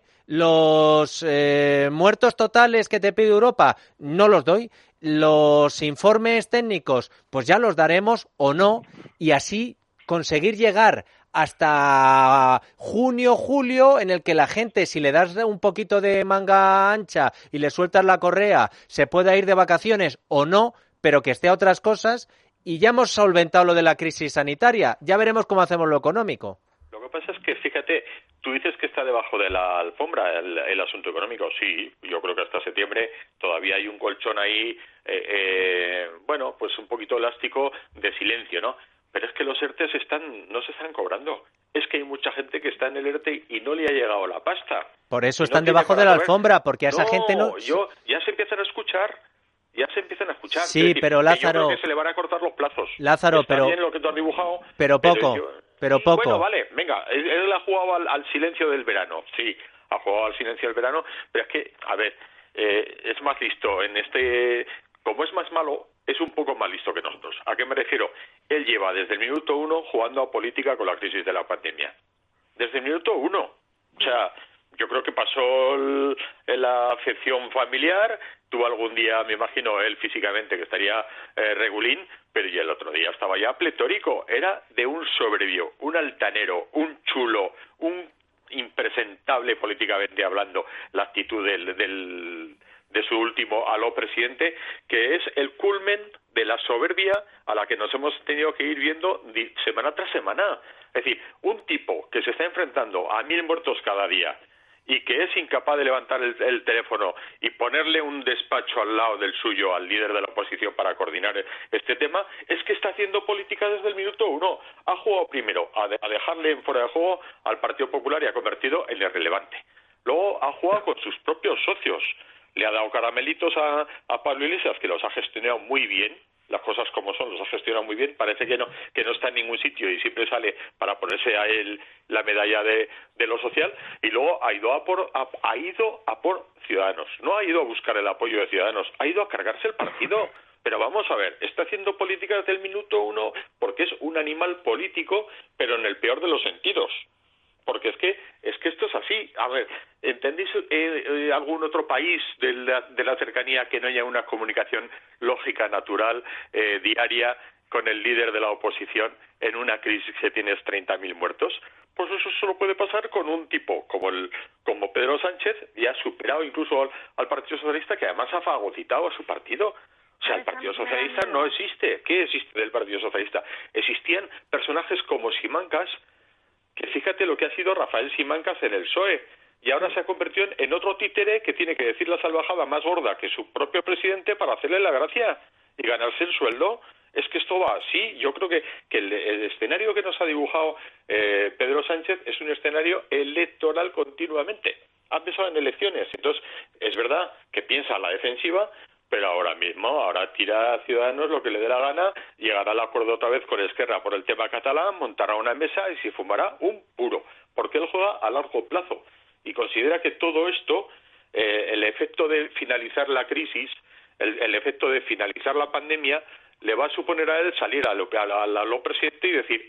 los eh, muertos totales que te pide Europa, no los doy. Los informes técnicos, pues ya los daremos o no, y así conseguir llegar hasta junio, julio, en el que la gente, si le das un poquito de manga ancha y le sueltas la correa, se pueda ir de vacaciones o no, pero que esté a otras cosas, y ya hemos solventado lo de la crisis sanitaria. Ya veremos cómo hacemos lo económico. Lo que pasa es que, fíjate, tú dices que está debajo de la alfombra el, el asunto económico. Sí, yo creo que hasta septiembre todavía hay un colchón ahí, eh, eh, bueno, pues un poquito elástico de silencio, ¿no? Pero es que los ERTEs están, no se están cobrando. Es que hay mucha gente que está en el ERTE y no le ha llegado la pasta. Por eso están no debajo de la alfombra, porque a esa no, gente no... Yo, ya se empiezan a escuchar... Ya se empiezan a escuchar. Sí, decir, pero Lázaro... Yo creo que se le van a cortar los plazos. Lázaro, Está pero... bien lo que tú has dibujado. Pero poco, pero, yo... pero poco. Bueno, vale, venga, él, él ha jugado al, al silencio del verano. Sí, ha jugado al silencio del verano, pero es que, a ver, eh, es más listo en este... Como es más malo, es un poco más listo que nosotros. ¿A qué me refiero? Él lleva desde el minuto uno jugando a política con la crisis de la pandemia. Desde el minuto uno. O sea... Yo creo que pasó el, en la afección familiar, tuvo algún día, me imagino, él físicamente que estaría eh, regulín, pero ya el otro día estaba ya pletórico. Era de un soberbio, un altanero, un chulo, un impresentable políticamente hablando, la actitud del, del, de su último aló presidente, que es el culmen de la soberbia a la que nos hemos tenido que ir viendo semana tras semana. Es decir, un tipo que se está enfrentando a mil muertos cada día y que es incapaz de levantar el, el teléfono y ponerle un despacho al lado del suyo al líder de la oposición para coordinar este tema, es que está haciendo política desde el minuto uno. Ha jugado primero a, de, a dejarle en fuera de juego al Partido Popular y ha convertido en irrelevante. Luego ha jugado con sus propios socios. Le ha dado caramelitos a, a Pablo Iglesias, que los ha gestionado muy bien. Las cosas como son, los ha gestionado muy bien, parece que no que no está en ningún sitio y siempre sale para ponerse a él la medalla de, de lo social, y luego ha ido a por a, ha ido a por Ciudadanos, no ha ido a buscar el apoyo de Ciudadanos, ha ido a cargarse el partido. Pero vamos a ver, está haciendo política desde el minuto uno porque es un animal político, pero en el peor de los sentidos. Porque es que es que esto es así. A ver, ¿entendéis eh, eh, algún otro país de la, de la cercanía que no haya una comunicación lógica, natural, eh, diaria con el líder de la oposición en una crisis que tienes treinta mil muertos? Pues eso solo puede pasar con un tipo como el como Pedro Sánchez, y ha superado incluso al, al Partido Socialista, que además ha fagocitado a su partido. O sea, el Partido Socialista no existe. ¿Qué existe del Partido Socialista? Existían personajes como Simancas, que fíjate lo que ha sido Rafael Simancas en el P S O E, y ahora se ha convertido en otro títere que tiene que decir la salvajada más gorda que su propio presidente para hacerle la gracia y ganarse el sueldo. Es que esto va así. Yo creo que, que el, el escenario que nos ha dibujado eh, Pedro Sánchez es un escenario electoral continuamente. Ha empezado en elecciones, entonces es verdad que piensa a la defensiva, pero ahora mismo, ahora tira a Ciudadanos lo que le dé la gana, llegará al acuerdo otra vez con Esquerra por el tema catalán, montará una mesa y se fumará un puro, porque él juega a largo plazo y considera que todo esto, eh, el efecto de finalizar la crisis, el, el efecto de finalizar la pandemia, le va a suponer a él salir a lo, a la, a la, a lo presidente y decir: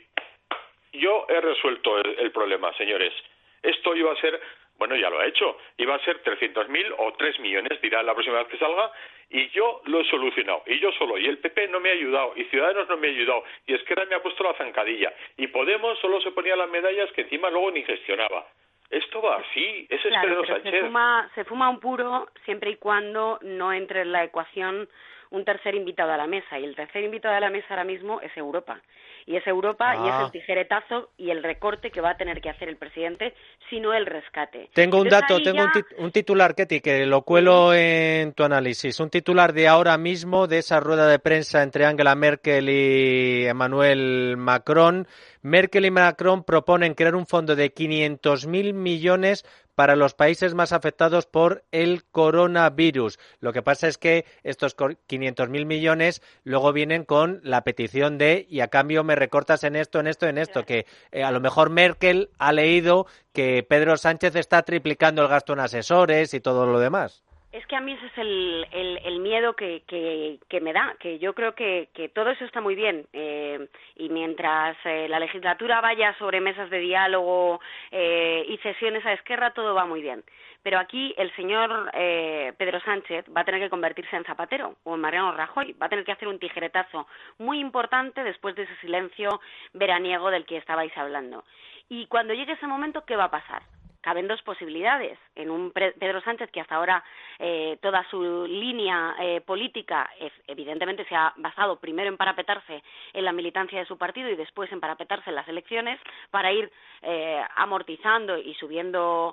yo he resuelto el, el problema, señores, esto iba a ser... Bueno, ya lo ha hecho. Iba a ser trescientos mil o tres millones, dirá la próxima vez que salga, y yo lo he solucionado. Y yo solo. Y el P P no me ha ayudado. Y Ciudadanos no me ha ayudado. Y Esquerra me ha puesto la zancadilla. Y Podemos solo se ponía las medallas que encima luego ni gestionaba. Esto va así. Ese claro, es Pedro pero Sánchez. Se fuma, se fuma un puro siempre y cuando no entre en la ecuación un tercer invitado a la mesa. Y el tercer invitado a la mesa ahora mismo es Europa. Y es Europa ah. y es el tijeretazo y el recorte que va a tener que hacer el presidente, si no el rescate. Tengo un Entonces, dato, tengo ya... un, tit un titular, Ketty, que lo cuelo sí. en tu análisis. Un titular de ahora mismo, de esa rueda de prensa entre Angela Merkel y Emmanuel Macron. Merkel y Macron proponen crear un fondo de quinientos mil millones para los países más afectados por el coronavirus. Lo que pasa es que estos quinientos mil millones luego vienen con la petición de, y a cambio me recortas en esto, en esto, en esto, que eh, a lo mejor Merkel ha leído que Pedro Sánchez está triplicando el gasto en asesores y todo lo demás. Es que a mí ese es el, el, el miedo que, que, que me da, que yo creo que, que todo eso está muy bien eh, y mientras eh, la legislatura vaya sobre mesas de diálogo eh, y cesiones a Esquerra, todo va muy bien. Pero aquí el señor eh, Pedro Sánchez va a tener que convertirse en Zapatero o en Mariano Rajoy, va a tener que hacer un tijeretazo muy importante después de ese silencio veraniego del que estabais hablando. Y cuando llegue ese momento, ¿qué va a pasar? Caben dos posibilidades. En un Pedro Sánchez que hasta ahora eh, toda su línea eh, política es, evidentemente se ha basado primero en parapetarse en la militancia de su partido y después en parapetarse en las elecciones para ir eh, amortizando y subiendo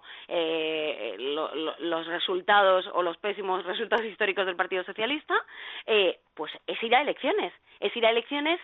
eh, lo, lo, los resultados o los pésimos resultados históricos del Partido Socialista, eh, pues es ir a elecciones. Es ir a elecciones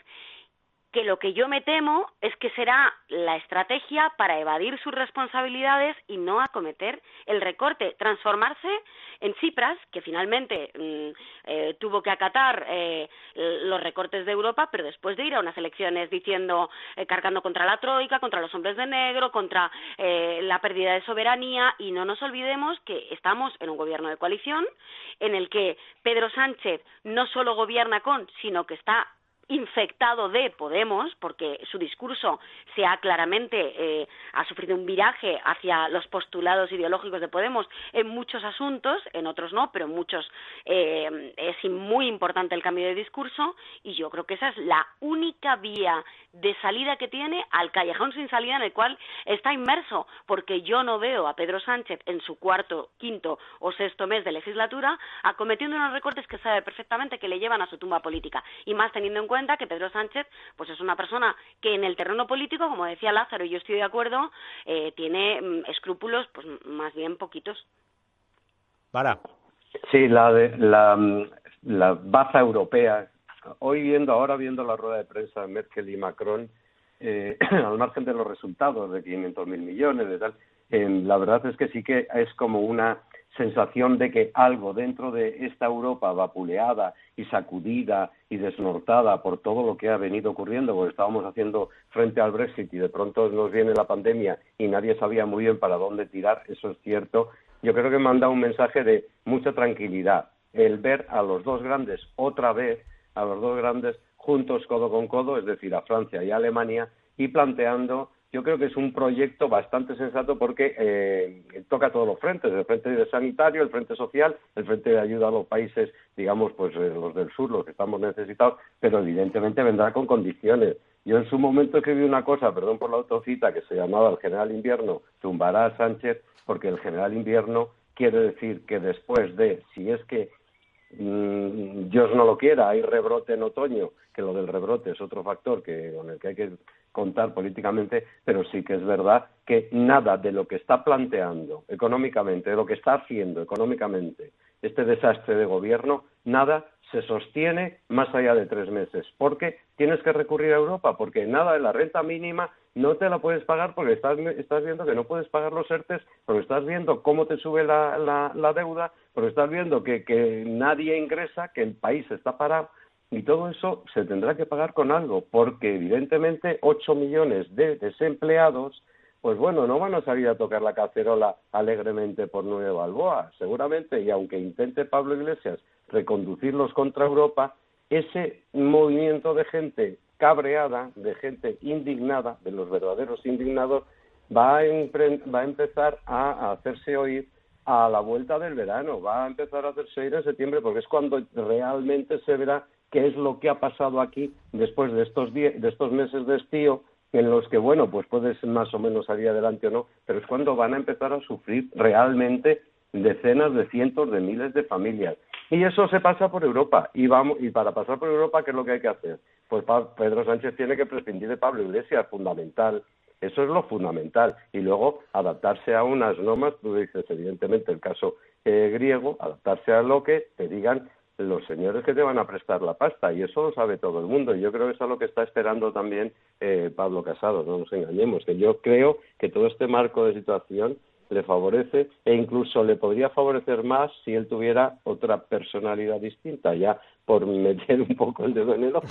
que lo que yo me temo es que será la estrategia para evadir sus responsabilidades y no acometer el recorte, transformarse en Tsipras, que finalmente mmm, eh, tuvo que acatar eh, los recortes de Europa, pero después de ir a unas elecciones diciendo, eh, cargando contra la Troika, contra los hombres de negro, contra eh, la pérdida de soberanía, y no nos olvidemos que estamos en un gobierno de coalición en el que Pedro Sánchez no solo gobierna con, sino que está infectado de Podemos, porque su discurso se ha claramente, eh, ha sufrido un viraje hacia los postulados ideológicos de Podemos en muchos asuntos, en otros no, pero en muchos eh, es muy importante el cambio de discurso, y yo creo que esa es la única vía de salida que tiene al callejón sin salida en el cual está inmerso, porque yo no veo a Pedro Sánchez en su cuarto, quinto o sexto mes de legislatura acometiendo unos recortes que sabe perfectamente que le llevan a su tumba política, y más teniendo en cuenta que Pedro Sánchez pues es una persona que en el terreno político, como decía Lázaro, y yo estoy de acuerdo, eh, tiene mm, escrúpulos pues más bien poquitos. Para. Sí, la, de, la, la baza europea. Hoy viendo, ahora viendo la rueda de prensa de Merkel y Macron, eh, al margen de los resultados de quinientos mil millones, de tal, eh, la verdad es que sí que es como una sensación de que algo dentro de esta Europa vapuleada y sacudida y desnortada por todo lo que ha venido ocurriendo, porque estábamos haciendo frente al Brexit y de pronto nos viene la pandemia y nadie sabía muy bien para dónde tirar, eso es cierto. Yo creo que manda un mensaje de mucha tranquilidad, el ver a los dos grandes otra vez, a los dos grandes juntos codo con codo, es decir, a Francia y a Alemania, y planteando, yo creo que es un proyecto bastante sensato porque eh, toca todos los frentes, el frente de sanitario, el frente social, el frente de ayuda a los países, digamos, pues eh, los del sur, los que estamos necesitados, pero evidentemente vendrá con condiciones. Yo en su momento escribí una cosa, perdón por la autocita, que se llamaba El General Invierno tumbará a Sánchez, porque el General Invierno quiere decir que después de, si es que mmm, Dios no lo quiera, hay rebrote en otoño, que lo del rebrote es otro factor que con el que hay que contar políticamente, pero sí que es verdad que nada de lo que está planteando económicamente, de lo que está haciendo económicamente este desastre de gobierno, nada se sostiene más allá de tres meses, porque tienes que recurrir a Europa, porque nada de la renta mínima no te la puedes pagar porque estás, estás viendo que no puedes pagar los ERTES, porque estás viendo cómo te sube la, la, la deuda, porque estás viendo que, que nadie ingresa, que el país está parado, y todo eso se tendrá que pagar con algo, porque evidentemente ocho millones de desempleados, pues bueno, no van a salir a tocar la cacerola alegremente por nueve balboas, seguramente, y aunque intente Pablo Iglesias reconducirlos contra Europa, ese movimiento de gente cabreada, de gente indignada, de los verdaderos indignados, va a, empre- va a empezar a hacerse oír a la vuelta del verano, va a empezar a hacerse oír en septiembre, porque es cuando realmente se verá qué es lo que ha pasado aquí después de estos die- de estos meses de estío, en los que, bueno, pues puedes más o menos salir adelante o no, pero es cuando van a empezar a sufrir realmente decenas de cientos de miles de familias. Y eso se pasa por Europa, y vamos y para pasar por Europa, ¿qué es lo que hay que hacer? Pues pa- Pedro Sánchez tiene que prescindir de Pablo Iglesias, fundamental. Eso es lo fundamental. Y luego adaptarse a unas normas, tú dices, evidentemente, el caso eh, griego, adaptarse a lo que te digan los señores que te van a prestar la pasta, y eso lo sabe todo el mundo. Y yo creo que eso es lo que está esperando también eh, Pablo Casado, no nos engañemos, que yo creo que todo este marco de situación le favorece, e incluso le podría favorecer más si él tuviera otra personalidad distinta, ya por meter un poco el dedo en el ojo.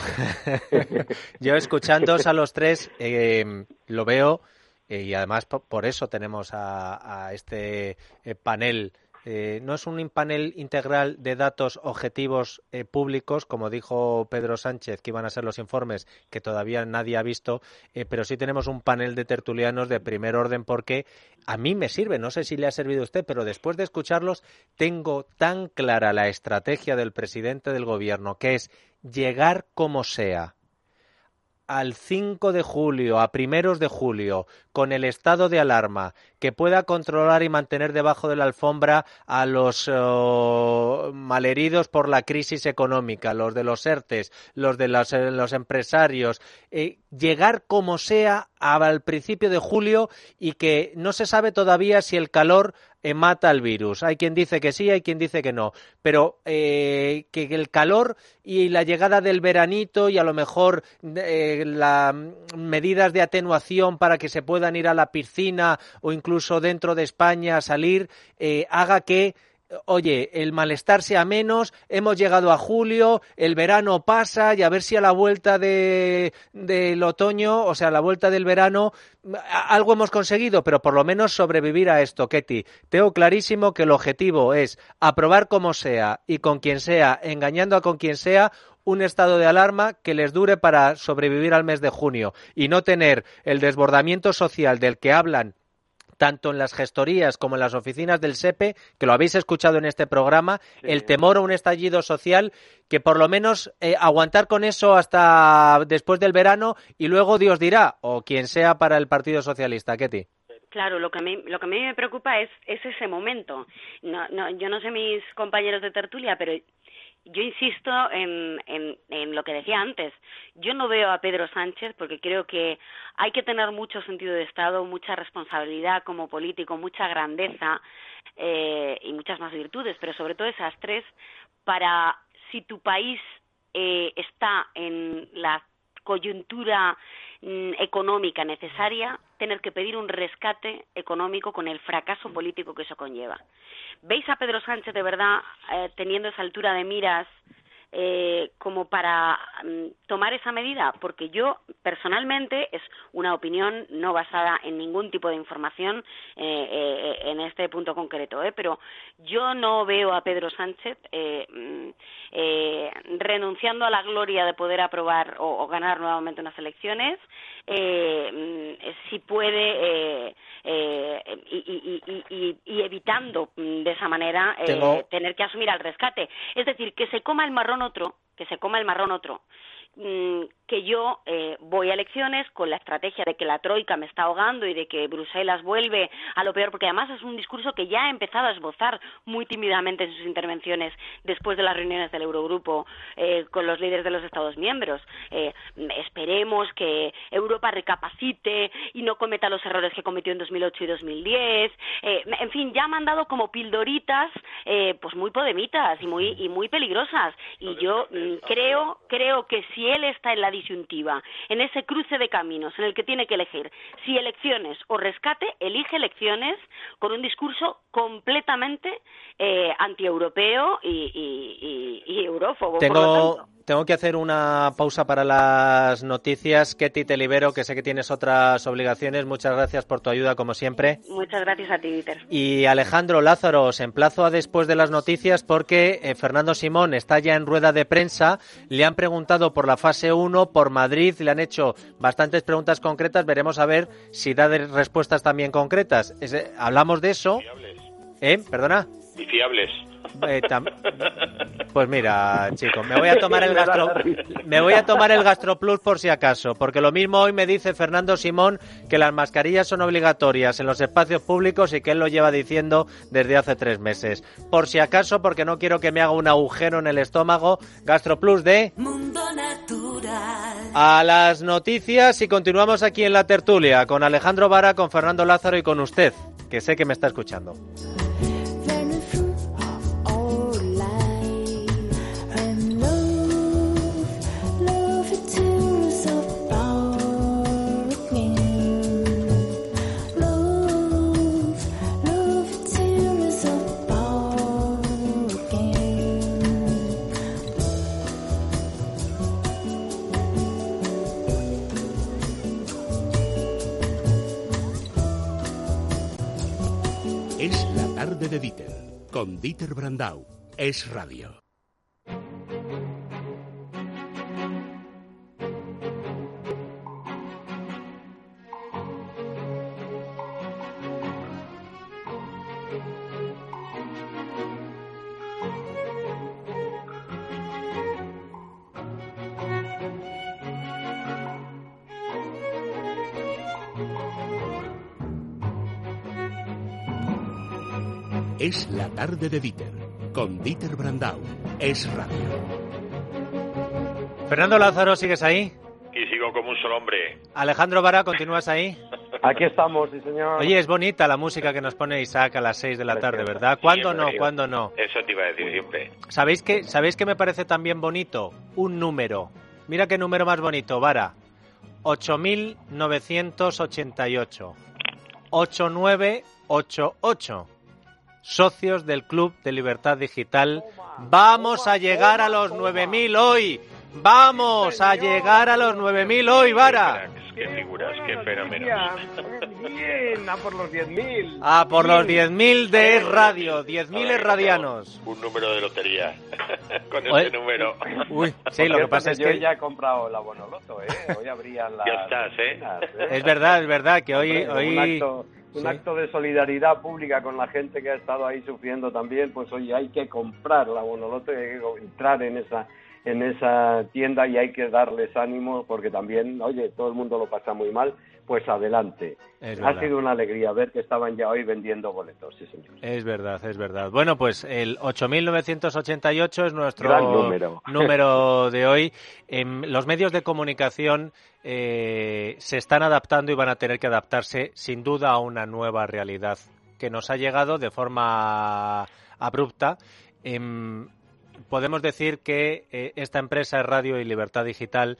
Yo, escuchándoos a los tres, eh, lo veo, eh, y además por, por eso tenemos a, a este eh, panel. Eh, no es un panel integral de datos objetivos eh, públicos, como dijo Pedro Sánchez, que iban a ser los informes que todavía nadie ha visto, eh, pero sí tenemos un panel de tertulianos de primer orden, porque a mí me sirve, no sé si le ha servido a usted, pero después de escucharlos tengo tan clara la estrategia del presidente del gobierno, que es llegar como sea al cinco de julio, a primeros de julio, con el estado de alarma, que pueda controlar y mantener debajo de la alfombra a los uh, malheridos por la crisis económica, los de los ERTES, los de los, eh, los empresarios, eh, llegar como sea al principio de julio, y que no se sabe todavía si el calor eh, mata al virus. Hay quien dice que sí, hay quien dice que no, pero eh, que el calor y la llegada del veranito y a lo mejor eh, las medidas de atenuación para que se puedan ir a la piscina o incluso dentro de España salir, eh, haga que, oye, el malestar sea menos, hemos llegado a julio, el verano pasa, y a ver si a la vuelta de del otoño, o sea, a la vuelta del verano, algo hemos conseguido, pero por lo menos sobrevivir a esto. Ketty, tengo clarísimo que el objetivo es aprobar como sea y con quien sea, engañando a con quien sea, un estado de alarma que les dure para sobrevivir al mes de junio y no tener el desbordamiento social del que hablan tanto en las gestorías como en las oficinas del S E P E, que lo habéis escuchado en este programa, sí. El temor a un estallido social, que por lo menos eh, aguantar con eso hasta después del verano y luego Dios dirá, o quien sea para el Partido Socialista. Ketty. Claro, lo que a mí, lo que a mí me preocupa es, es ese momento. No, no, yo no sé mis compañeros de tertulia, pero yo insisto en, en, en lo que decía antes. Yo no veo a Pedro Sánchez porque creo que hay que tener mucho sentido de Estado, mucha responsabilidad como político, mucha grandeza eh, y muchas más virtudes, pero sobre todo esas tres, para si tu país eh, está en la coyuntura mm, económica necesaria, tener que pedir un rescate económico con el fracaso político que eso conlleva. ¿Veis a Pedro Sánchez de verdad eh, teniendo esa altura de miras eh, como para mm, tomar esa medida? Porque yo, personalmente, es una opinión no basada en ningún tipo de información eh, eh, en este punto concreto, ¿eh? Pero yo no veo a Pedro Sánchez eh, eh, renunciando a la gloria de poder aprobar o, o ganar nuevamente unas elecciones, eh, si puede, eh, eh, y, y, y, y, y evitando de esa manera eh, Tengo... tener que asumir al rescate. Es decir, que se coma el marrón otro, que se coma el marrón otro, que yo eh, voy a elecciones con la estrategia de que la troika me está ahogando y de que Bruselas vuelve a lo peor, porque además es un discurso que ya ha empezado a esbozar muy tímidamente en sus intervenciones después de las reuniones del Eurogrupo eh, con los líderes de los Estados miembros. Eh, esperemos que Europa recapacite y no cometa los errores que cometió en dos mil ocho y dos mil diez. Eh, en fin, ya me han dado como pildoritas eh, pues muy podemitas y muy y muy peligrosas. Y yo mm, creo creo que si él está en la disyuntiva, en ese cruce de caminos en el que tiene que elegir si elecciones o rescate, elige elecciones con un discurso completamente eh, antieuropeo y, y, y, y eurófobo. Tengo... Por lo tanto. Tengo que hacer una pausa para las noticias. Ketty, te libero, que sé que tienes otras obligaciones. Muchas gracias por tu ayuda, como siempre. Muchas gracias a ti, Dieter. Y Alejandro, Lázaro, os emplazo a después de las noticias porque eh, Fernando Simón está ya en rueda de prensa. Le han preguntado por la fase uno, por Madrid, le han hecho bastantes preguntas concretas. Veremos a ver si da de respuestas también concretas. Es, eh, hablamos de eso. Fiables. ¿Eh? ¿Perdona? Y fiables. Eh, tam... Pues mira, chico, me voy a tomar el gastro, me voy a tomar el GastroPlus por si acaso, porque lo mismo hoy me dice Fernando Simón que las mascarillas son obligatorias en los espacios públicos y que él lo lleva diciendo desde hace tres meses. Por si acaso, porque no quiero que me haga un agujero en el estómago. GastroPlus de Mundo Natural. A las noticias y continuamos aquí en la tertulia con Alejandro Vara, con Fernando Lázaro y con usted, que sé que me está escuchando. Es la tarde de Dieter, con Dieter Brandau. Es radio. Es la tarde de Dieter, con Dieter Brandau. Es radio. Fernando Lázaro, ¿sigues ahí? Y sigo como un solo hombre. Alejandro Vara, ¿continúas ahí? Aquí estamos, sí señor. Oye, es bonita la música que nos pone Isaac a las seis de la tarde, ¿verdad? ¿Cuándo no? ¿Cuándo no? Eso te iba a decir siempre. ¿Sabéis qué, ¿Sabéis qué me parece también bonito? Un número. Mira qué número más bonito, Vara. ocho mil novecientos ochenta y ocho. ocho nueve ocho ocho. Socios del Club de Libertad Digital. Vamos a llegar a los nueve mil hoy. Vamos a llegar a los nueve mil hoy, Vara. qué figuras, qué fenómenos. Bien, a por los diez mil. A por los diez mil de radio, diez mil radianos. Un número de lotería, con Oye. ese número. Uy, sí, lo que pasa es yo que... ya he comprado la Bonoloto, ¿eh? Hoy habrían las... Ya estás, ¿eh? oficinas, ¿eh? Es verdad, es verdad, que hoy... Hombre, hoy... Un, acto, un sí. acto de solidaridad pública con la gente que ha estado ahí sufriendo también, pues oye, hay que comprar la Bonoloto, hay que entrar en esa... en esa tienda y hay que darles ánimo porque también, oye, todo el mundo lo pasa muy mal, pues adelante. Es ha verdad. sido una alegría ver que estaban ya hoy vendiendo boletos, sí señor. Es verdad, es verdad. Bueno, pues el ocho mil novecientos ochenta y ocho es nuestro Gran número. número de hoy. Eh, los medios de comunicación eh, se están adaptando y van a tener que adaptarse sin duda a una nueva realidad que nos ha llegado de forma abrupta. Eh, Podemos decir que eh, esta empresa Radio y Libertad Digital,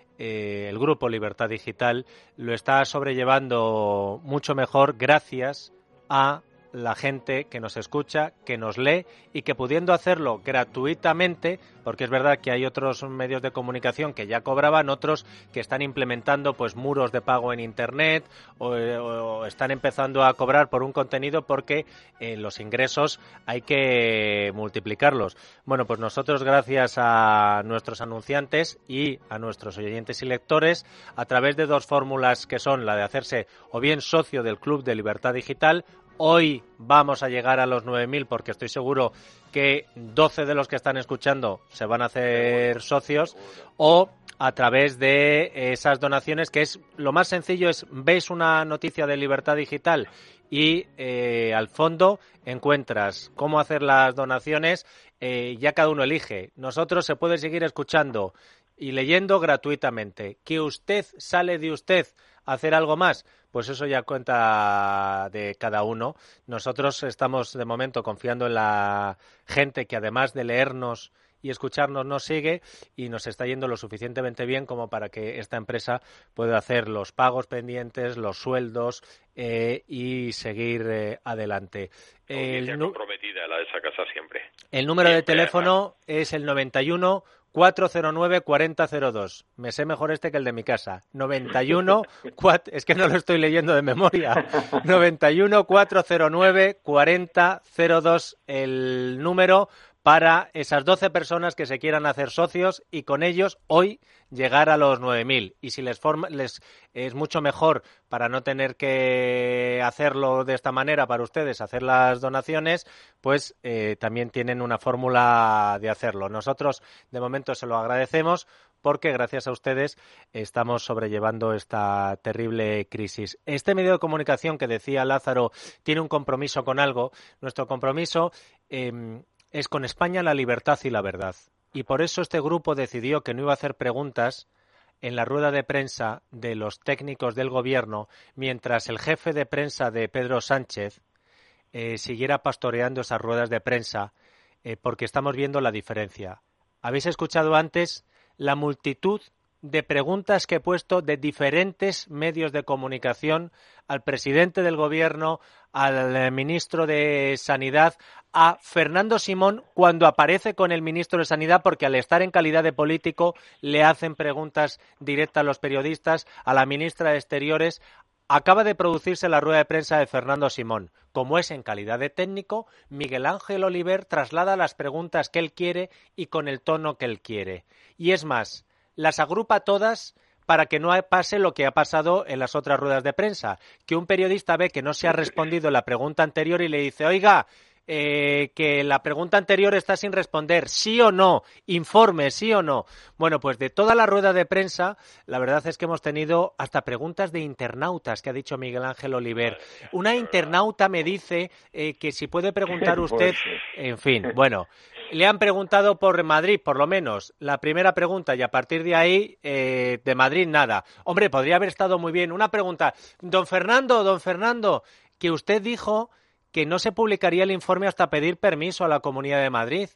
eh, el grupo Libertad Digital, lo está sobrellevando mucho mejor gracias a la gente que nos escucha, que nos lee y que pudiendo hacerlo gratuitamente, porque es verdad que hay otros medios de comunicación que ya cobraban, otros que están implementando pues muros de pago en Internet o, o están empezando a cobrar por un contenido porque eh, los ingresos hay que multiplicarlos. Bueno, pues nosotros gracias a nuestros anunciantes y a nuestros oyentes y lectores, a través de dos fórmulas que son la de hacerse o bien socio del Club de Libertad Digital. Hoy vamos a llegar a los nueve mil porque estoy seguro que doce de los que están escuchando se van a hacer socios, o a través de esas donaciones, que es lo más sencillo, es ves una noticia de Libertad Digital y eh, al fondo encuentras cómo hacer las donaciones, eh, ya cada uno elige. Nosotros se puede seguir escuchando y leyendo gratuitamente. ¿Que usted sale de usted a hacer algo más? Pues eso ya cuenta de cada uno. Nosotros estamos de momento confiando en la gente que además de leernos y escucharnos nos sigue y nos está yendo lo suficientemente bien como para que esta empresa pueda hacer los pagos pendientes, los sueldos eh, y seguir eh, adelante. El nu- comprometida la de esa casa siempre. El número siempre, de teléfono además. es el noventa y uno cuatro cero nueve cuarenta cero dos. Me sé mejor este que el de mi casa. noventa y uno, cuatro, es que no lo estoy leyendo de memoria. noventa y uno cuatro cero nueve cuarenta cero dos el número para esas doce personas que se quieran hacer socios y con ellos hoy llegar a los nueve mil. Y si les, forma, les es mucho mejor, para no tener que hacerlo de esta manera para ustedes, hacer las donaciones, pues eh, también tienen una fórmula de hacerlo. Nosotros de momento se lo agradecemos porque gracias a ustedes estamos sobrellevando esta terrible crisis. Este medio de comunicación que decía Lázaro tiene un compromiso con algo. Nuestro compromiso eh, es con España, la libertad y la verdad. Y por eso este grupo decidió que no iba a hacer preguntas en la rueda de prensa de los técnicos del gobierno, mientras el jefe de prensa de Pedro Sánchez eh, siguiera pastoreando esas ruedas de prensa, eh, porque estamos viendo la diferencia. ¿Habéis escuchado antes la multitud de preguntas que he puesto de diferentes medios de comunicación al presidente del gobierno, al ministro de Sanidad, a Fernando Simón cuando aparece con el ministro de Sanidad, porque al estar en calidad de político le hacen preguntas directas a los periodistas, a la ministra de Exteriores? Acaba de producirse la rueda de prensa de Fernando Simón. Como es en calidad de técnico, Miguel Ángel Oliver traslada las preguntas que él quiere y con el tono que él quiere. Y es más, las agrupa todas para que no pase lo que ha pasado en las otras ruedas de prensa, que un periodista ve que no se ha respondido la pregunta anterior y le dice, oiga, eh, que la pregunta anterior está sin responder, sí o no, informe, sí o no. Bueno, pues de toda la rueda de prensa, la verdad es que hemos tenido hasta preguntas de internautas, que ha dicho Miguel Ángel Oliver. Una internauta me dice eh, que si puede preguntar usted, en fin, bueno, le han preguntado por Madrid, por lo menos, la primera pregunta, y a partir de ahí, eh, de Madrid, nada. Hombre, podría haber estado muy bien. Una pregunta, don Fernando, don Fernando, que usted dijo que no se publicaría el informe hasta pedir permiso a la Comunidad de Madrid.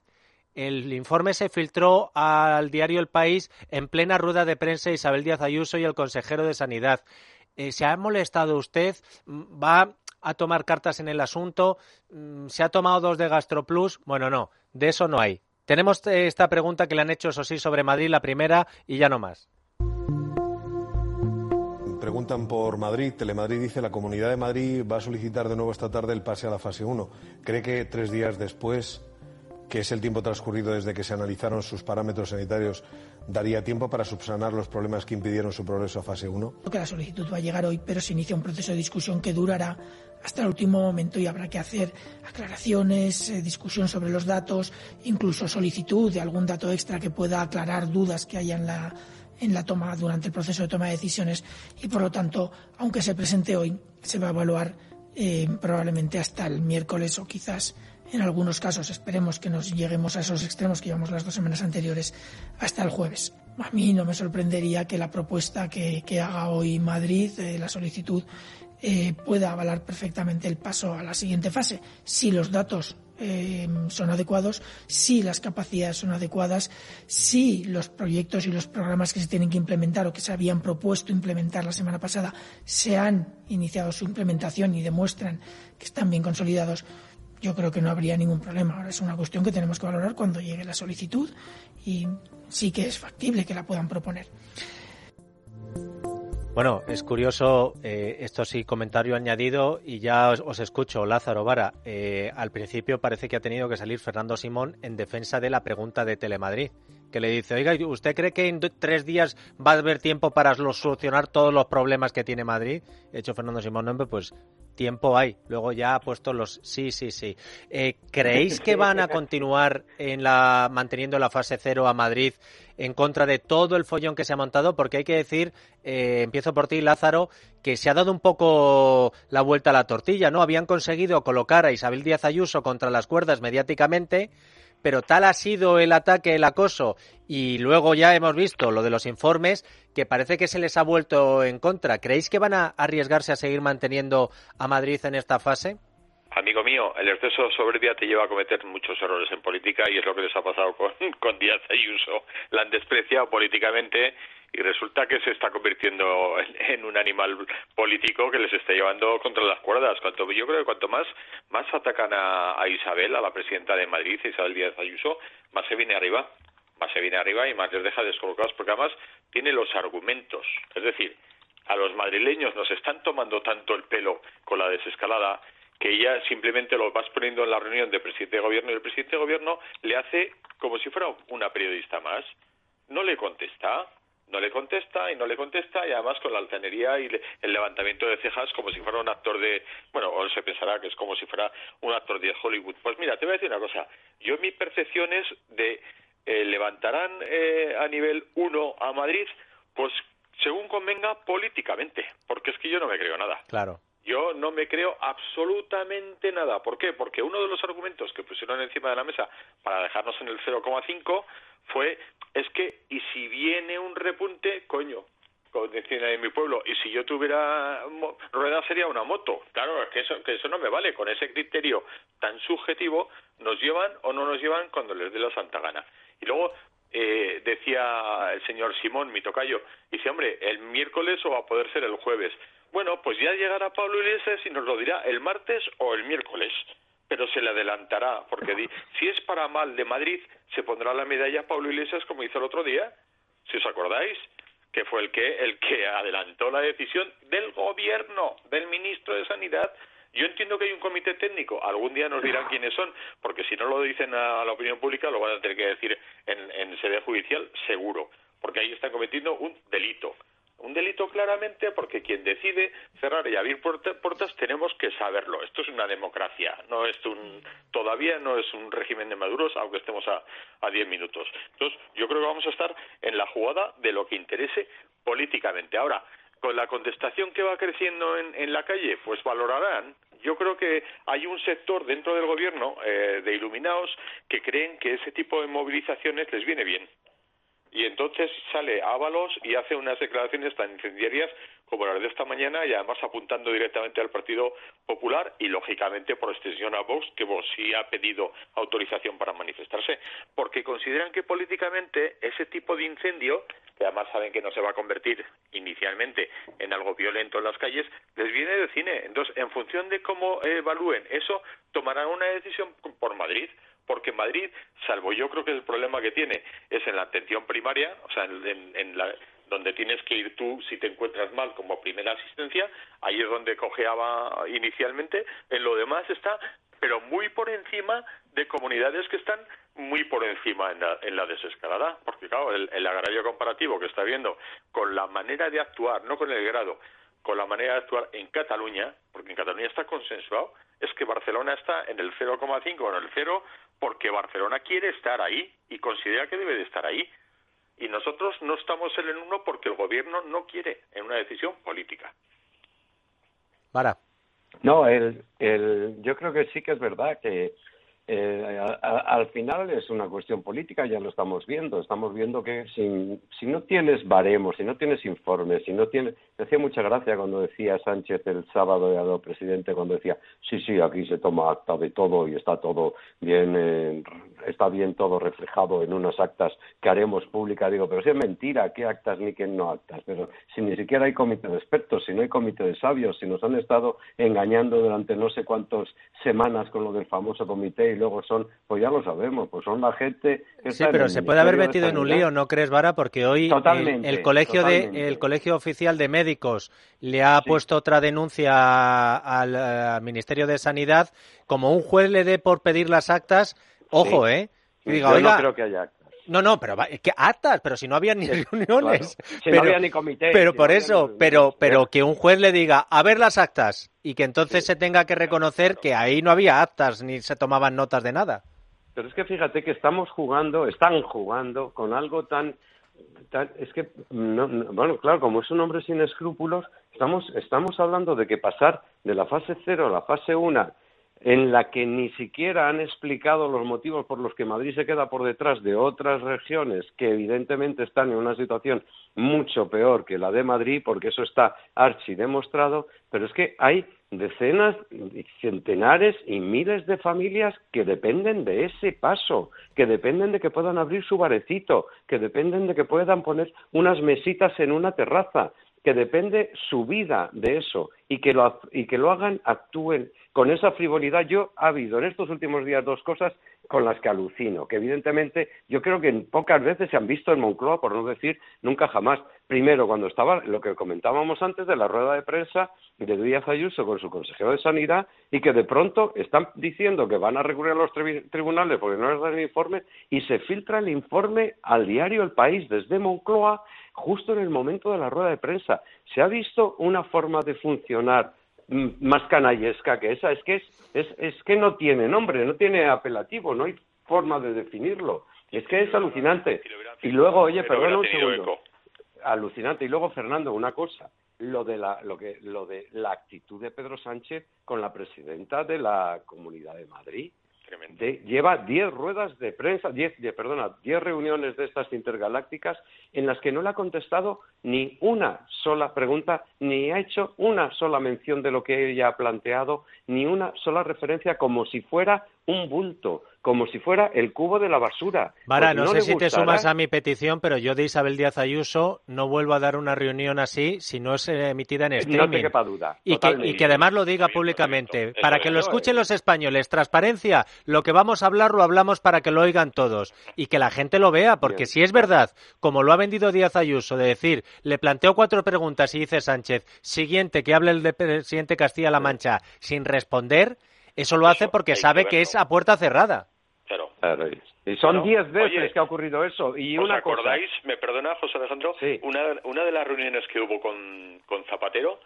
El informe se filtró al diario El País en plena rueda de prensa Isabel Díaz Ayuso y el consejero de Sanidad. Eh, ¿Se ha molestado usted? ¿Va a tomar cartas en el asunto? ¿Se ha tomado dos de GastroPlus? Bueno, no, de eso no hay. Tenemos esta pregunta que le han hecho, eso sí, sobre Madrid, la primera, y ya no más. preguntan por Madrid. Telemadrid dice: la Comunidad de Madrid va a solicitar de nuevo esta tarde el pase a la fase uno. ¿Cree que tres días después, que es el tiempo transcurrido desde que se analizaron sus parámetros sanitarios, daría tiempo para subsanar los problemas que impidieron su progreso a fase uno? Creo que la solicitud va a llegar hoy, pero se inicia un proceso de discusión que durará hasta el último momento y habrá que hacer aclaraciones, eh, discusión sobre los datos, incluso solicitud de algún dato extra que pueda aclarar dudas que haya en la, en la toma, durante el proceso de toma de decisiones, y por lo tanto, aunque se presente hoy, se va a evaluar eh, probablemente hasta el miércoles o quizás en algunos casos, esperemos que nos lleguemos a esos extremos que llevamos las dos semanas anteriores, hasta el jueves. A mí no me sorprendería que la propuesta que, que haga hoy Madrid, eh, la solicitud, eh, pueda avalar perfectamente el paso a la siguiente fase. Si los datos eh, son adecuados, si las capacidades son adecuadas, si los proyectos y los programas que se tienen que implementar o que se habían propuesto implementar la semana pasada se han iniciado su implementación y demuestran que están bien consolidados, yo creo que no habría ningún problema. Ahora es una cuestión que tenemos que valorar cuando llegue la solicitud y sí que es factible que la puedan proponer. Bueno, es curioso, eh, esto sí, comentario añadido, y ya os, os escucho, Lázaro Vara. Eh, al principio parece que ha tenido que salir Fernando Simón en defensa de la pregunta de Telemadrid, que le dice: oiga, ¿usted cree que en tres días va a haber tiempo para solucionar todos los problemas que tiene Madrid? De hecho, Fernando Simón, no, pues tiempo hay. Luego ya ha puesto los sí, sí, sí. Eh, ¿Creéis que van a continuar en la manteniendo la fase cero a Madrid en contra de todo el follón que se ha montado? Porque hay que decir, eh, empiezo por ti, Lázaro, que se ha dado un poco la vuelta a la tortilla, ¿no? Habían conseguido colocar a Isabel Díaz Ayuso contra las cuerdas mediáticamente, pero tal ha sido el ataque, el acoso, y luego ya hemos visto lo de los informes, que parece que se les ha vuelto en contra. ¿Creéis que van a arriesgarse a seguir manteniendo a Madrid en esta fase? Amigo mío, el exceso de soberbia te lleva a cometer muchos errores en política y es lo que les ha pasado con, con Díaz Ayuso. La han despreciado políticamente y resulta que se está convirtiendo en, en un animal político que les está llevando contra las cuerdas. Cuanto, yo creo que cuanto más, más atacan a, a Isabel, a la presidenta de Madrid, Isabel Díaz Ayuso, más se viene arriba, más se viene arriba y más les deja descolocados, porque además tiene los argumentos. Es decir, a los madrileños nos están tomando tanto el pelo con la desescalada que ella simplemente lo vas poniendo en la reunión de presidente de gobierno y el presidente de gobierno le hace como si fuera una periodista más. No le contesta, no le contesta y no le contesta y además con la altanería y el levantamiento de cejas como si fuera un actor de... Bueno, o se pensará que es como si fuera un actor de Hollywood. Pues mira, te voy a decir una cosa. Yo mi percepción es de eh, levantarán eh, a nivel uno a Madrid, pues según convenga políticamente, porque es que yo no me creo nada. Claro. Yo no me creo absolutamente nada. ¿Por qué? Porque uno de los argumentos que pusieron encima de la mesa para dejarnos en el cero coma cinco fue, es que, y si viene un repunte, coño, como decían en mi pueblo, y si yo tuviera rueda sería una moto. Claro, es que eso, que eso no me vale. Con ese criterio tan subjetivo, nos llevan o no nos llevan cuando les dé la santa gana. Y luego... Eh, decía el señor Simón, mi tocayo, dice, hombre, el miércoles o va a poder ser el jueves. Bueno, pues ya llegará Pablo Iglesias y nos lo dirá el martes o el miércoles, pero se le adelantará, porque di, si es para mal de Madrid, se pondrá la medalla a Pablo Iglesias como hizo el otro día, si os acordáis, que fue el que, el que adelantó la decisión del gobierno, del ministro de Sanidad. Yo entiendo que hay un comité técnico, algún día nos dirán quiénes son, porque si no lo dicen a la opinión pública lo van a tener que decir en, en sede judicial, seguro, porque ahí están cometiendo un delito. Un delito claramente porque quien decide cerrar y abrir puertas tenemos que saberlo. Esto es una democracia, no es un, todavía no es un régimen de maduros, aunque estemos a, a diez minutos. Entonces, yo creo que vamos a estar en la jugada de lo que interese políticamente. Ahora, con la contestación que va creciendo en, en la calle, pues valorarán. Yo creo que hay un sector dentro del gobierno eh, de iluminados que creen que ese tipo de movilizaciones les viene bien. Y entonces sale Ábalos y hace unas declaraciones tan incendiarias como las de esta mañana y además apuntando directamente al Partido Popular y lógicamente por extensión a Vox, que Vox sí ha pedido autorización para manifestarse, porque consideran que políticamente ese tipo de incendio, que además saben que no se va a convertir inicialmente en algo violento en las calles, les viene de cine. Entonces, en función de cómo evalúen eso, tomarán una decisión por Madrid. Porque Madrid, salvo yo creo que el problema que tiene es en la atención primaria, o sea, en, en, en la, donde tienes que ir tú si te encuentras mal como primera asistencia, ahí es donde cojeaba inicialmente, en lo demás está, pero muy por encima de comunidades que están muy por encima en la, en la desescalada, porque claro, el, el agravio comparativo que está viendo con la manera de actuar, no con el grado, con la manera de actuar en Cataluña, porque en Cataluña está consensuado, es que Barcelona está en el cero coma cinco o en el cero porque Barcelona quiere estar ahí y considera que debe de estar ahí. Y nosotros no estamos en el uno porque el gobierno no quiere, en una decisión política. Para. No, el, el, yo creo que sí que es verdad que eh, a, a, al final es una cuestión política, ya lo estamos viendo. Estamos viendo que si, si no tienes baremos, si no tienes informes, si no tienes... Me hacía mucha gracia cuando decía Sánchez el sábado, el presidente, cuando decía, sí, sí, aquí se toma acta de todo y está todo bien, eh, está bien todo reflejado en unas actas que haremos públicas. Digo, pero si es mentira, ¿qué actas ni qué no actas? Pero si ni siquiera hay comité de expertos, si no hay comité de sabios, si nos han estado engañando durante no sé cuántas semanas con lo del famoso comité y luego son, pues ya lo sabemos, pues son la gente que sí, está pero en se puede haber metido en un lío, ¿no? ¿no crees, Vara? Porque hoy el, el colegio totalmente. de el colegio oficial de médicos le ha sí. puesto otra denuncia al, al Ministerio de Sanidad, como un juez le dé por pedir las actas, ojo, sí. ¿eh? Y diga, Yo oiga, no creo que haya actas. No, no, pero ¿qué actas? Pero si no había ni sí, reuniones. Claro. Si pero, no había ni comité. Pero si por no eso, ni... pero pero que un juez le diga, a ver las actas, y que entonces sí. se tenga que reconocer que ahí no había actas, ni se tomaban notas de nada. Pero es que fíjate que estamos jugando, están jugando con algo tan... tan es que, no, no, bueno, claro, como es un hombre sin escrúpulos, estamos, estamos hablando de que pasar de la fase cero a la fase uno, en la que ni siquiera han explicado los motivos por los que Madrid se queda por detrás de otras regiones que evidentemente están en una situación mucho peor que la de Madrid, porque eso está archidemostrado, pero es que hay decenas, centenares y miles de familias que dependen de ese paso, que dependen de que puedan abrir su barecito, que dependen de que puedan poner unas mesitas en una terraza, que depende su vida de eso y que lo y que lo hagan, actúen con esa frivolidad. Yo ha habido en estos últimos días dos cosas con las que alucino, que evidentemente yo creo que pocas veces se han visto en Moncloa, por no decir nunca jamás. Primero, cuando estaba lo que comentábamos antes de la rueda de prensa de Díaz Ayuso con su consejero de Sanidad, y que de pronto están diciendo que van a recurrir a los tri- tribunales porque no les dan el informe, y se filtra el informe al diario El País desde Moncloa justo en el momento de la rueda de prensa. Se ha visto una forma de funcionar más canallesca que esa, es que es, es, es que no tiene nombre, no tiene apelativo, no hay forma de definirlo. Es que es alucinante. Y luego, oye, perdona un segundo. Alucinante. Y luego, Fernando, una cosa, lo de la, lo que, lo de la actitud de Pedro Sánchez con la presidenta de la Comunidad de Madrid. De, lleva diez ruedas de prensa, diez, de, perdona, diez reuniones de estas intergalácticas en las que no le ha contestado ni una sola pregunta, ni ha hecho una sola mención de lo que ella ha planteado, ni una sola referencia, como si fuera un bulto, como si fuera el cubo de la basura. Vara, pues no, no sé si gustará. te sumas a mi petición, pero yo de Isabel Díaz Ayuso no vuelvo a dar una reunión así si no es emitida en streaming. No te quepa duda. Y que, y que además lo diga públicamente, para que lo escuchen los españoles. Transparencia, lo que vamos a hablar lo hablamos para que lo oigan todos y que la gente lo vea, porque Bien. Si es verdad, como lo ha vendido Díaz Ayuso, de decir, le planteo cuatro preguntas y dice Sánchez, siguiente, que hable el de presidente Castilla-La Mancha sin responder, eso lo hace porque sabe que, que es a puerta cerrada. Claro. claro. Y son diez bueno, veces oye, que ha ocurrido eso. Y ¿os una acordáis, cosa... me perdona, José Alejandro, sí. una, una de las reuniones que hubo con, con Zapatero,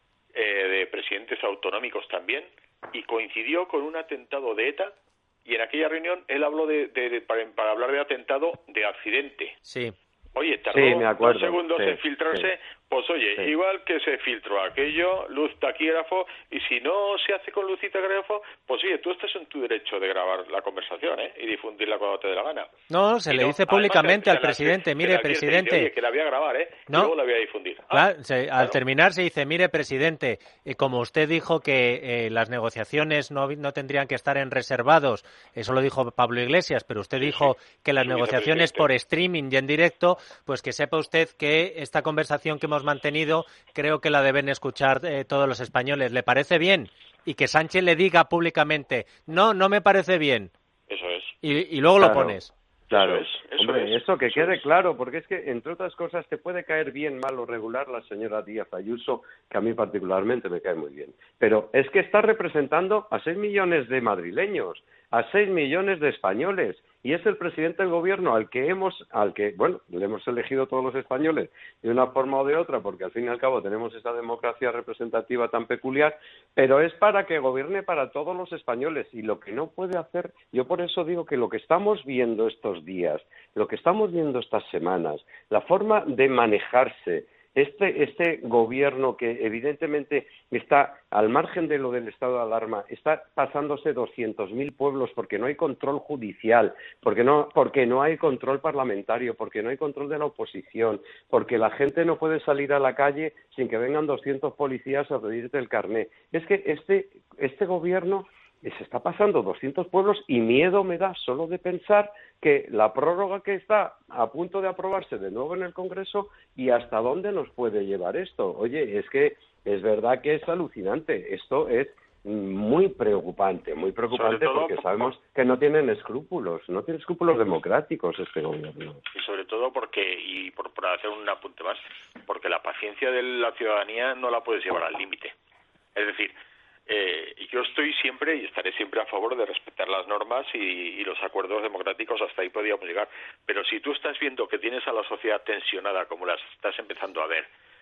eh, de presidentes autonómicos también, y coincidió con un atentado de ETA, y en aquella reunión él habló de, de, de para, para hablar de atentado de accidente. Sí. Oye, tardó sí, me acuerdo. dos segundos sí, en filtrarse, sí, pues oye, sí. igual que se filtró aquello, luz taquígrafo, y si no se hace con luz y taquígrafo, pues oye, tú estás en tu derecho de grabar la conversación, ¿eh? Y difundirla cuando te dé la gana. No, se y le no, dice públicamente además, al presidente, la, mire, presidente... Dice, oye, que la voy a grabar, ¿eh? No. Y luego la voy a difundir. Ah, claro, se, claro. Al terminar se dice, mire, presidente, eh, como usted dijo que eh, las negociaciones no, no tendrían que estar en reservados, eso lo dijo Pablo Iglesias, pero usted sí, dijo sí. que las Su negociaciones por streaming y en directo, pues que sepa usted que esta conversación que hemos mantenido creo que la deben escuchar eh, todos los españoles. ¿Le parece bien? Y que Sánchez le diga públicamente, no, no me parece bien. Eso es. Y, y luego claro. lo pones. Claro, eso es, eso hombre, es, eso que eso quede es. claro, porque es que, entre otras cosas, te puede caer bien, mal o regular la señora Díaz Ayuso, que a mí particularmente me cae muy bien. Pero es que está representando a seis millones de madrileños, a seis millones de españoles, y es el presidente del gobierno al que hemos, al que, bueno, le hemos elegido todos los españoles de una forma o de otra, porque al fin y al cabo tenemos esa democracia representativa tan peculiar, pero es para que gobierne para todos los españoles, y lo que no puede hacer, yo por eso digo que lo que estamos viendo estos días, lo que estamos viendo estas semanas, la forma de manejarse, Este, este gobierno que evidentemente está al margen de lo del estado de alarma, está pasándose doscientos mil pueblos porque no hay control judicial, porque no, porque no hay control parlamentario, porque no hay control de la oposición, porque la gente no puede salir a la calle sin que vengan doscientos policías a pedirte el carné. Es que este, este gobierno se está pasando doscientos pueblos y miedo me da solo de pensar que la prórroga que está a punto de aprobarse de nuevo en el Congreso y hasta dónde nos puede llevar esto. Oye, es que es verdad que es alucinante. Esto es muy preocupante, muy preocupante todo, porque sabemos que no tienen escrúpulos, no tienen escrúpulos democráticos este gobierno. Y sobre todo porque, y por, por hacer un apunte más, porque la paciencia de la ciudadanía no la puedes llevar al límite. Es decir, Eh, yo estoy siempre y estaré siempre a favor de respetar las normas y, y los acuerdos democráticos, hasta ahí podríamos llegar, pero si tú estás viendo que tienes a la sociedad tensionada como las estás empezando a ver,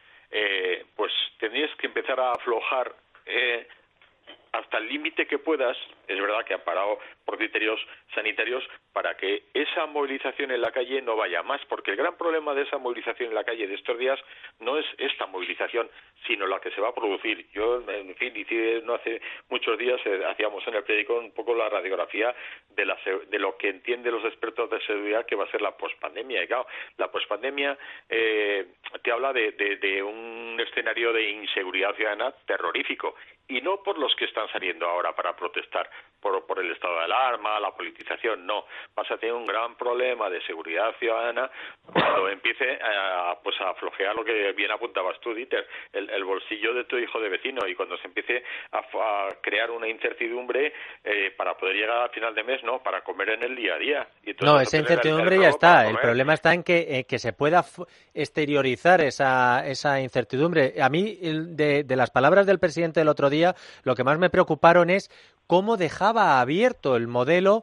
eh, pues tendrías que empezar a aflojar eh, hasta el límite que puedas. Es verdad que han parado por criterios sanitarios para que esa movilización en la calle no vaya más, porque el gran problema de esa movilización en la calle de estos días no es esta movilización, sino la que se va a producir. Yo, en fin, hice, no hace muchos días eh, hacíamos en el periódico un poco la radiografía de, la, de lo que entienden los expertos de seguridad que va a ser la pospandemia. Y claro, la pospandemia eh, te habla de, de, de un escenario de inseguridad ciudadana terrorífico, y no por los que están saliendo ahora para protestar por, por el estado de alarma, la politización, no. Vas a tener un gran problema de seguridad ciudadana cuando empiece a, pues a flojear lo que bien apuntabas tú, Dieter, el, el bolsillo de tu hijo de vecino, y cuando se empiece a, a crear una incertidumbre eh, para poder llegar al final de mes, no, para comer en el día a día. Y no, esa incertidumbre el, el ya está. El problema está en que, eh, que se pueda exteriorizar esa, esa incertidumbre. A mí, de, de las palabras del presidente del otro día, lo que más me preocuparon es cómo dejaba abierto el modelo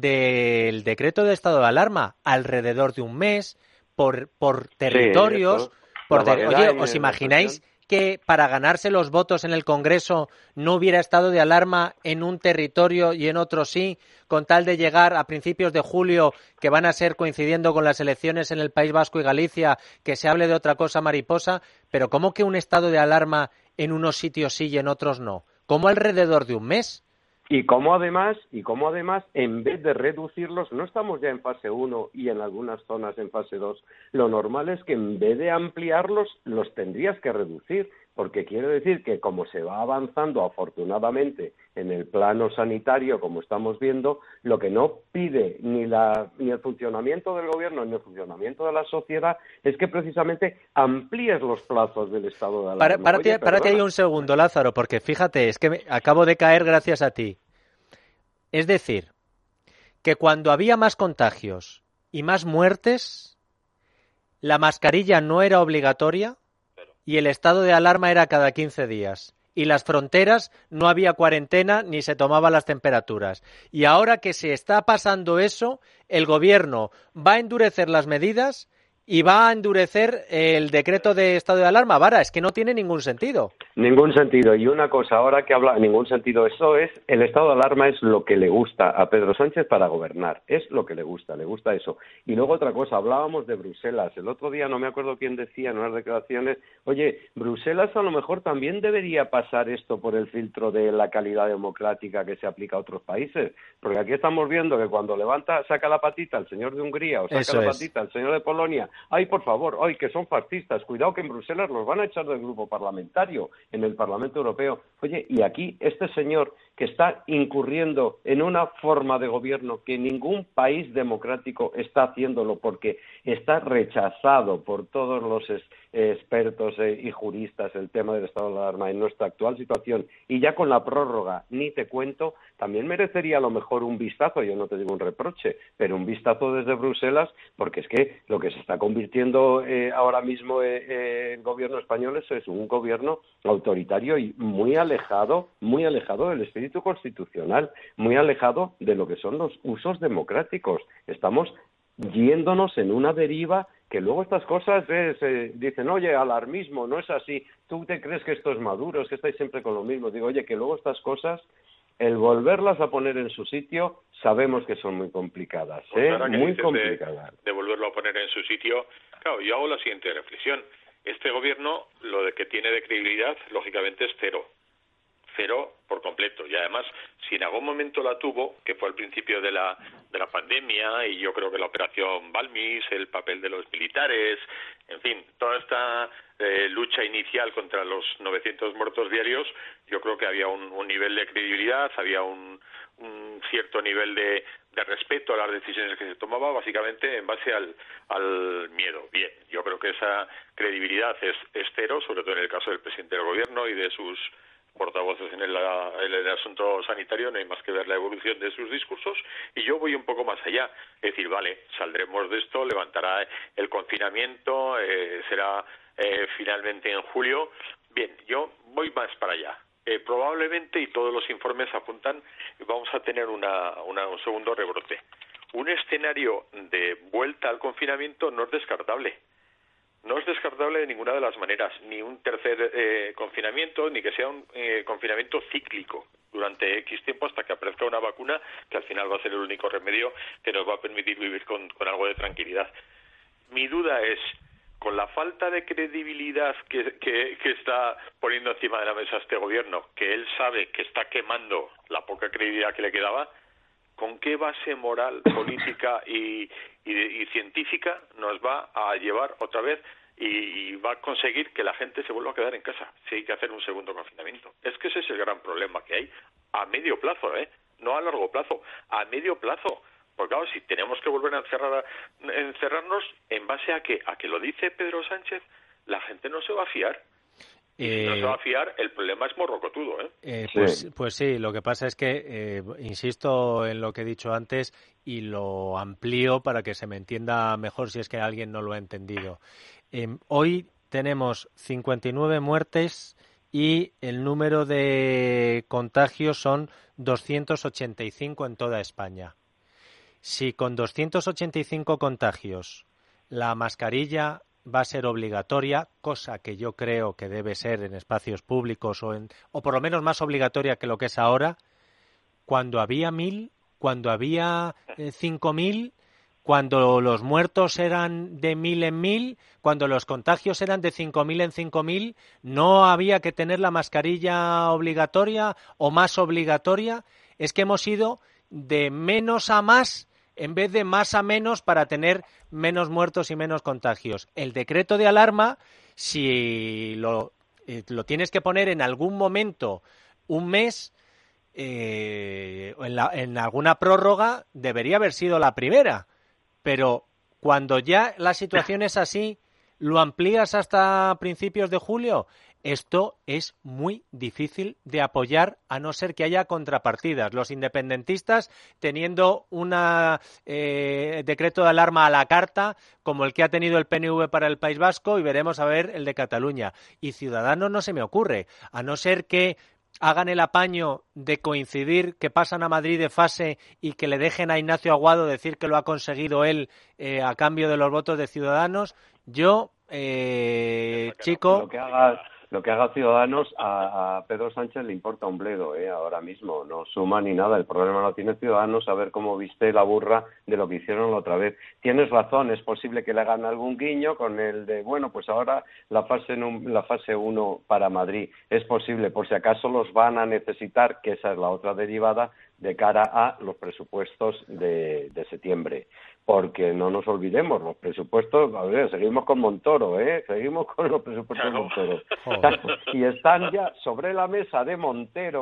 del decreto de estado de alarma alrededor de un mes, por, por territorios. Sí, por ter Oye, ¿os imagináis que para ganarse los votos en el Congreso no hubiera estado de alarma en un territorio y en otro sí, con tal de llegar a principios de julio, que van a ser coincidiendo con las elecciones en el País Vasco y Galicia, que se hable de otra cosa mariposa? Pero ¿cómo que un estado de alarma en unos sitios sí y en otros no? ¿Cómo alrededor de un mes? Y cómo además, y cómo además, en vez de reducirlos, no estamos ya en fase uno y en algunas zonas en fase dos, lo normal es que en vez de ampliarlos, los tendrías que reducir, porque quiere decir que como se va avanzando afortunadamente en el plano sanitario, como estamos viendo, lo que no pide ni, la, ni el funcionamiento del gobierno ni el funcionamiento de la sociedad es que precisamente amplíes los plazos del estado de alarma. Para, párate, Oye, párate ahí un segundo, Lázaro, porque fíjate, es que me, acabo de caer gracias a ti. Es decir, que cuando había más contagios y más muertes, la mascarilla no era obligatoria y el estado de alarma era cada quince días. Y las fronteras no había cuarentena ni se tomaban las temperaturas. Y ahora que se está pasando eso, el gobierno va a endurecer las medidas y va a endurecer el decreto de estado de alarma. Vara, es que no tiene ningún sentido. Ningún sentido. Y una cosa, ahora que habla, ningún sentido. Eso es, el estado de alarma es lo que le gusta a Pedro Sánchez para gobernar. Es lo que le gusta, le gusta eso. Y luego otra cosa, hablábamos de Bruselas. El otro día no me acuerdo quién decía en unas declaraciones, oye, Bruselas a lo mejor también debería pasar esto por el filtro de la calidad democrática que se aplica a otros países. Porque aquí estamos viendo que cuando levanta, saca la patita el señor de Hungría o saca eso la patita es. el señor de Polonia, ay, por favor, ay, que son fascistas, cuidado que en Bruselas los van a echar del grupo parlamentario, en el Parlamento Europeo. Oye, y aquí este señor que está incurriendo en una forma de gobierno que ningún país democrático está haciéndolo, porque está rechazado por todos los es, eh, expertos eh, y juristas el tema del estado de alarma en nuestra actual situación, y ya con la prórroga ni te cuento, también merecería a lo mejor un vistazo, yo no te digo un reproche, pero un vistazo desde Bruselas, porque es que lo que se está convirtiendo eh, ahora mismo eh, eh, el gobierno español es, es un gobierno autoritario y muy alejado, muy alejado del espíritu constitucional, muy alejado de lo que son los usos democráticos. Estamos yéndonos en una deriva que luego estas cosas eh, se dicen, oye, alarmismo, no es así, tú te crees que esto es Maduro, es que estáis siempre con lo mismo. Digo, oye, que luego estas cosas, el volverlas a poner en su sitio, sabemos que son muy complicadas, pues ¿eh? ahora que Muy dices complicadas. De, de volverlo a poner en su sitio, claro, yo hago la siguiente reflexión. Este gobierno, lo de que tiene de credibilidad, lógicamente es cero. Cero por completo. Y además, si en algún momento la tuvo, que fue al principio de la de la pandemia, y yo creo que la operación Balmis, el papel de los militares, en fin, toda esta eh, lucha inicial contra los novecientos muertos diarios, yo creo que había un, un nivel de credibilidad, había un, un cierto nivel de, de respeto a las decisiones que se tomaba, básicamente en base al, al miedo. Bien, yo creo que esa credibilidad es, es cero, sobre todo en el caso del presidente del gobierno y de sus portavoces en el, en el asunto sanitario, no hay más que ver la evolución de sus discursos, y yo voy un poco más allá, es decir, vale, saldremos de esto, levantará el confinamiento, eh, será eh, finalmente en julio. Bien, yo voy más para allá. Eh, probablemente, y todos los informes apuntan, vamos a tener una, una, un segundo rebrote. Un escenario de vuelta al confinamiento no es descartable. No es descartable de ninguna de las maneras, ni un tercer eh, confinamiento, ni que sea un eh, confinamiento cíclico durante X tiempo hasta que aparezca una vacuna, que al final va a ser el único remedio que nos va a permitir vivir con, con algo de tranquilidad. Mi duda es, con la falta de credibilidad que, que, que está poniendo encima de la mesa este gobierno, que él sabe que está quemando la poca credibilidad que le quedaba, ¿con qué base moral, política y, y, y científica nos va a llevar otra vez y, y va a conseguir que la gente se vuelva a quedar en casa si hay que hacer un segundo confinamiento? Es que ese es el gran problema que hay a medio plazo, ¿eh? No a largo plazo, a medio plazo. Porque claro, si tenemos que volver a encerrar, a, encerrarnos, ¿en base a qué? A que lo dice Pedro Sánchez, la gente no se va a fiar. Y si no se va a fiar, el problema es morrocotudo, ¿eh? eh pues, sí. pues sí, lo que pasa es que, eh, insisto en lo que he dicho antes y lo amplío para que se me entienda mejor si es que alguien no lo ha entendido. Eh, hoy tenemos cincuenta y nueve muertes y el número de contagios son doscientos ochenta y cinco en toda España. Si con doscientos ochenta y cinco contagios la mascarilla va a ser obligatoria, cosa que yo creo que debe ser en espacios públicos o en, o por lo menos más obligatoria que lo que es ahora, cuando había mil, cuando había eh, cinco mil, cuando los muertos eran de mil en mil, cuando los contagios eran de cinco mil en cinco mil, no había que tener la mascarilla obligatoria o más obligatoria. Es que hemos ido de menos a más en vez de más a menos para tener menos muertos y menos contagios. El decreto de alarma, si lo, eh, lo tienes que poner en algún momento, un mes, eh, en, la, en alguna prórroga, debería haber sido la primera. Pero cuando ya la situación es así, ¿lo amplías hasta principios de julio? Esto es muy difícil de apoyar a no ser que haya contrapartidas. Los independentistas teniendo un eh, decreto de alarma a la carta como el que ha tenido el P N V para el País Vasco y veremos a ver el de Cataluña. Y Ciudadanos no se me ocurre, a no ser que hagan el apaño de coincidir que pasan a Madrid de fase y que le dejen a Ignacio Aguado decir que lo ha conseguido él eh, a cambio de los votos de Ciudadanos. Yo, eh, chico... Lo que haga... Lo que haga Ciudadanos, a, a Pedro Sánchez le importa un bledo, ¿eh? Ahora mismo, no suma ni nada. El problema lo tiene Ciudadanos, a ver cómo viste la burra de lo que hicieron la otra vez. Tienes razón, es posible que le hagan algún guiño con el de, bueno, pues ahora la fase la fase uno para Madrid. Es posible, por si acaso los van a necesitar, que esa es la otra derivada, de cara a los presupuestos de, de septiembre. Porque no nos olvidemos, los presupuestos, a ver, seguimos con Montoro, ¿eh? Seguimos con los presupuestos de Montoro. Y están ya sobre la mesa de Montero,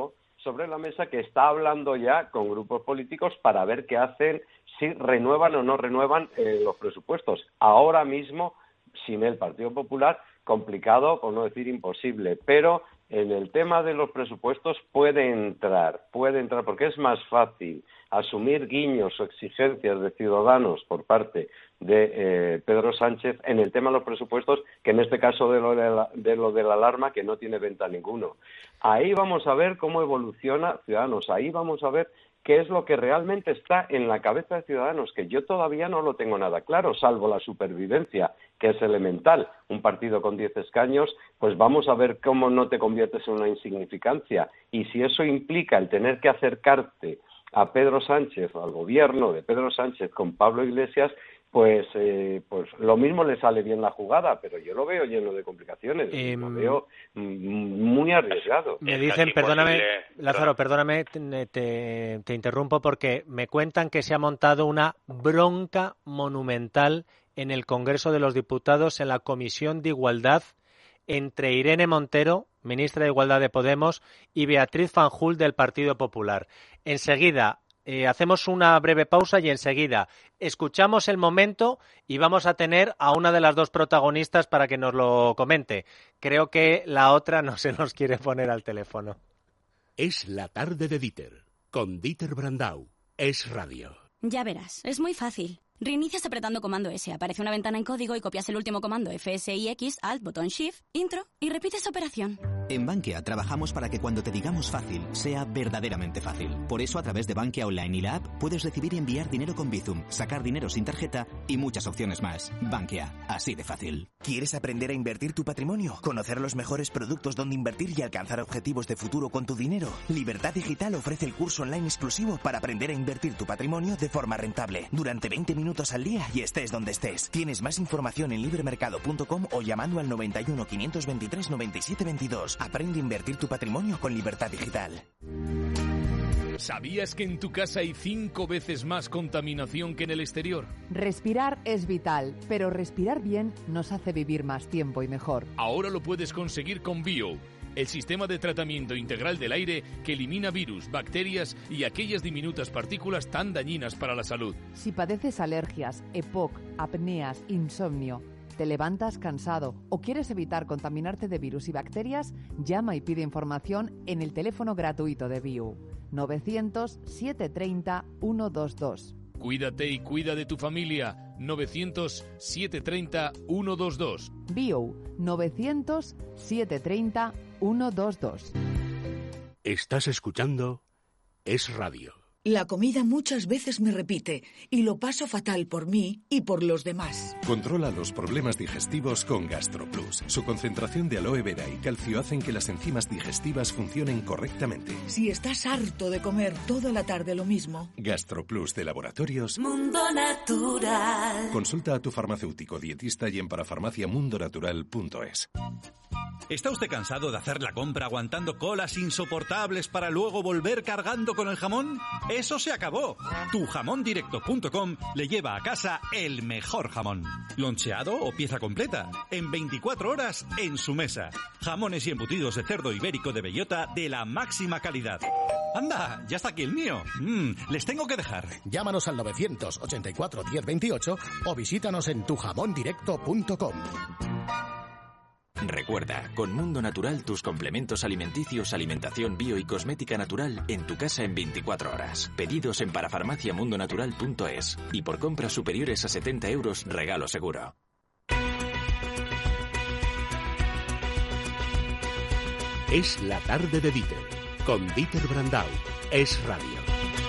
sobre la mesa que está hablando ya con grupos políticos para ver qué hacen, si renuevan o no renuevan eh, los presupuestos. Ahora mismo, sin el Partido Popular, complicado, por no decir imposible, pero en el tema de los presupuestos puede entrar, puede entrar, porque es más fácil asumir guiños o exigencias de ciudadanos por parte de eh, Pedro Sánchez en el tema de los presupuestos que en este caso de lo de, la, de lo de la alarma, que no tiene venta ninguno. Ahí vamos a ver cómo evoluciona Ciudadanos, ahí vamos a ver qué es lo que realmente está en la cabeza de Ciudadanos, que yo todavía no lo tengo nada claro, salvo la supervivencia, que es elemental. Un partido con diez escaños, pues vamos a ver cómo no te conviertes en una insignificancia. Y si eso implica el tener que acercarte a Pedro Sánchez, o al gobierno de Pedro Sánchez con Pablo Iglesias, pues eh, pues lo mismo le sale bien la jugada, pero yo lo veo lleno de complicaciones, eh, lo veo muy arriesgado. Me dicen, perdóname, Lázaro, perdóname, te, te, te interrumpo porque me cuentan que se ha montado una bronca monumental en el Congreso de los Diputados, en la Comisión de Igualdad, entre Irene Montero, ministra de Igualdad de Podemos, y Beatriz Fanjul del Partido Popular. Enseguida Eh, hacemos una breve pausa y enseguida escuchamos el momento y vamos a tener a una de las dos protagonistas para que nos lo comente. Creo que la otra no se nos quiere poner al teléfono. Es la tarde de Dieter, con Dieter Brandau. Es radio. Ya verás, es muy fácil. Reinicias apretando comando S, aparece una ventana en código y copias el último comando F S I X, Alt, botón Shift, Intro y repites operación. En Bankia trabajamos para que cuando te digamos fácil, sea verdaderamente fácil. Por eso a través de Bankia Online y la app puedes recibir y enviar dinero con Bizum, sacar dinero sin tarjeta y muchas opciones más. Bankia, así de fácil. ¿Quieres aprender a invertir tu patrimonio? ¿Conocer los mejores productos donde invertir y alcanzar objetivos de futuro con tu dinero? Libertad Digital ofrece el curso online exclusivo para aprender a invertir tu patrimonio de forma rentable durante veinte minutos minutos al día y estés donde estés. Tienes más información en libremercado punto com o llamando al noventa y uno, quinientos veintitrés, noventa y siete veintidós. Aprende a invertir tu patrimonio con Libertad Digital. ¿Sabías que en tu casa hay cinco veces más contaminación que en el exterior? Respirar es vital, pero respirar bien nos hace vivir más tiempo y mejor. Ahora lo puedes conseguir con Bio, el sistema de tratamiento integral del aire que elimina virus, bacterias y aquellas diminutas partículas tan dañinas para la salud. Si padeces alergias, E P O C, apneas, insomnio, te levantas cansado o quieres evitar contaminarte de virus y bacterias, llama y pide información en el teléfono gratuito de Bio, novecientos, setecientos treinta, ciento veintidós. Cuídate y cuida de tu familia. novecientos, setecientos treinta, ciento veintidós. Bio, novecientos, setecientos treinta, ciento veintidós. Estás escuchando Es Radio. La comida muchas veces me repite y lo paso fatal por mí y por los demás. Controla los problemas digestivos con GastroPlus. Su concentración de aloe vera y calcio hacen que las enzimas digestivas funcionen correctamente. Si estás harto de comer toda la tarde lo mismo. GastroPlus de Laboratorios Mundo Natural. Consulta a tu farmacéutico dietista y en parafarmacia mundo natural punto es. ¿Está usted cansado de hacer la compra aguantando colas insoportables para luego volver cargando con el jamón? ¡Eso se acabó! tu jamón directo punto com le lleva a casa el mejor jamón. Loncheado o pieza completa, en veinticuatro horas en su mesa. Jamones y embutidos de cerdo ibérico de bellota de la máxima calidad. ¡Anda! Ya está aquí el mío. Mm, les tengo que dejar. Llámanos al novecientos ochenta y cuatro, diez veintiocho o visítanos en tu jamón directo punto com. Recuerda, con Mundo Natural tus complementos alimenticios, alimentación bio y cosmética natural en tu casa en veinticuatro horas. Pedidos en parafarmacia mundo natural punto es y por compras superiores a setenta euros regalo seguro. Es la tarde de Dieter, con Dieter Brandau. Es Radio.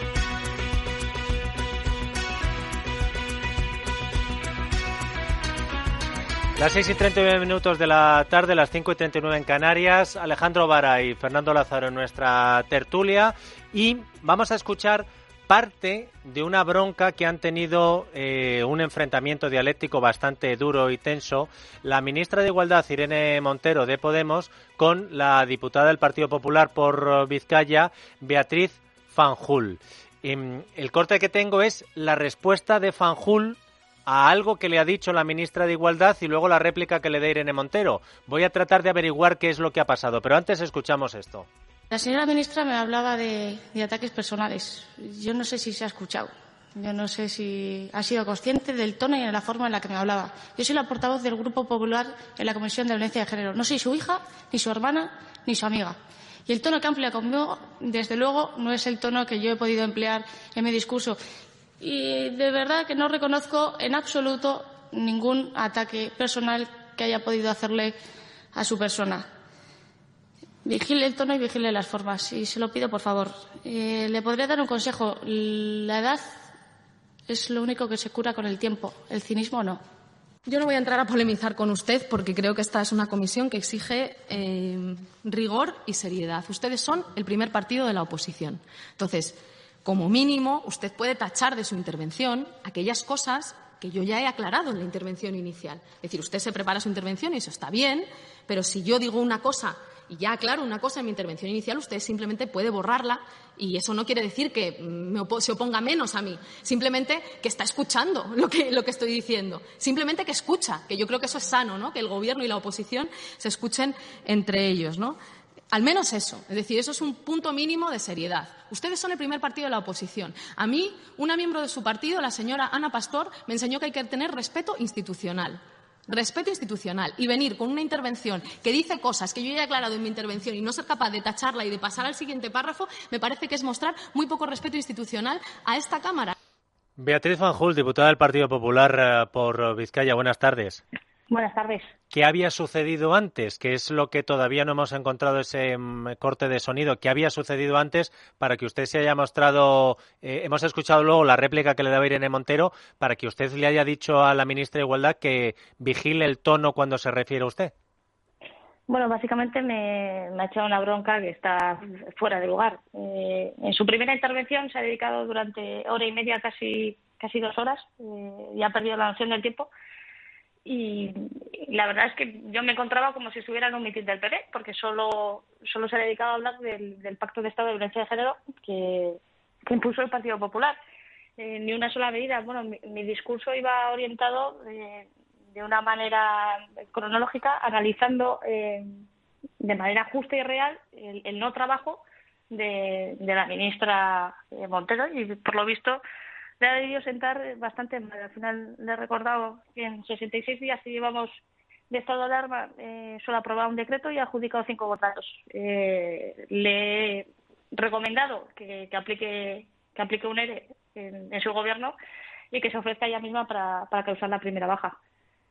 Las seis y treinta y nueve minutos de la tarde, las cinco y treinta y nueve en Canarias. Alejandro Vara y Fernando Lázaro en nuestra tertulia. Y vamos a escuchar parte de una bronca que han tenido, eh, un enfrentamiento dialéctico bastante duro y tenso, la ministra de Igualdad, Irene Montero, de Podemos, con la diputada del Partido Popular por Vizcaya, Beatriz Fanjul. Eh, el corte que tengo es la respuesta de Fanjul a algo que le ha dicho la ministra de Igualdad y luego la réplica que le dé Irene Montero. Voy a tratar de averiguar qué es lo que ha pasado, pero antes escuchamos esto. La señora ministra me hablaba de, de ataques personales. Yo no sé si se ha escuchado. Yo no sé si ha sido consciente del tono y de la forma en la que me hablaba. Yo soy la portavoz del Grupo Popular en la Comisión de Violencia de Género. No soy su hija, ni su hermana, ni su amiga. Y el tono que emplea conmigo, desde luego, no es el tono que yo he podido emplear en mi discurso. Y de verdad que no reconozco en absoluto ningún ataque personal que haya podido hacerle a su persona. Vigile el tono y vigile las formas. Y se lo pido, por favor. Eh, le podría dar un consejo. La edad es lo único que se cura con el tiempo. El cinismo no. Yo no voy a entrar a polemizar con usted porque creo que esta es una comisión que exige eh, rigor y seriedad. Ustedes son el primer partido de la oposición. Entonces, como mínimo, usted puede tachar de su intervención aquellas cosas que yo ya he aclarado en la intervención inicial. Es decir, usted se prepara su intervención y eso está bien, pero si yo digo una cosa y ya aclaro una cosa en mi intervención inicial, usted simplemente puede borrarla y eso no quiere decir que me opo- se oponga menos a mí, simplemente que está escuchando lo que, lo que estoy diciendo, simplemente que escucha, que yo creo que eso es sano, ¿no? Que el Gobierno y la oposición se escuchen entre ellos, ¿no? Al menos eso, es decir, eso es un punto mínimo de seriedad. Ustedes son el primer partido de la oposición. A mí, una miembro de su partido, la señora Ana Pastor, me enseñó que hay que tener respeto institucional. Respeto institucional y venir con una intervención que dice cosas que yo ya he aclarado en mi intervención y no ser capaz de tacharla y de pasar al siguiente párrafo, me parece que es mostrar muy poco respeto institucional a esta Cámara. Beatriz Fanjul, diputada del Partido Popular uh, por Vizcaya. Buenas tardes. Buenas tardes. ¿Qué había sucedido antes? ¿Qué es lo que todavía no hemos encontrado ese um, corte de sonido? ¿Qué había sucedido antes para que usted se haya mostrado? Eh, hemos escuchado luego la réplica que le daba Irene Montero para que usted le haya dicho a la ministra de Igualdad que vigile el tono cuando se refiere a usted. Bueno, básicamente me, me ha echado una bronca que está fuera de lugar. Eh, en su primera intervención se ha dedicado durante hora y media, casi casi dos horas, eh, y ha perdido la noción del tiempo. Y la verdad es que yo me encontraba como si estuviera en un mitin del P P, porque solo solo se ha dedicado a hablar del, del Pacto de Estado de Violencia de Género que, que impuso el Partido Popular. Eh, ni una sola medida. Bueno, mi, mi discurso iba orientado eh, de una manera cronológica, analizando eh, de manera justa y real el, el no trabajo de, de la ministra eh, Montero, y por lo visto le ha debido sentar bastante mal. Al final le he recordado que en sesenta y seis días que llevamos de estado de alarma eh, solo ha aprobado un decreto y ha adjudicado cinco contratos. Eh, le he recomendado que, que aplique que aplique un ERE en, en su gobierno y que se ofrezca ella misma para, para causar la primera baja.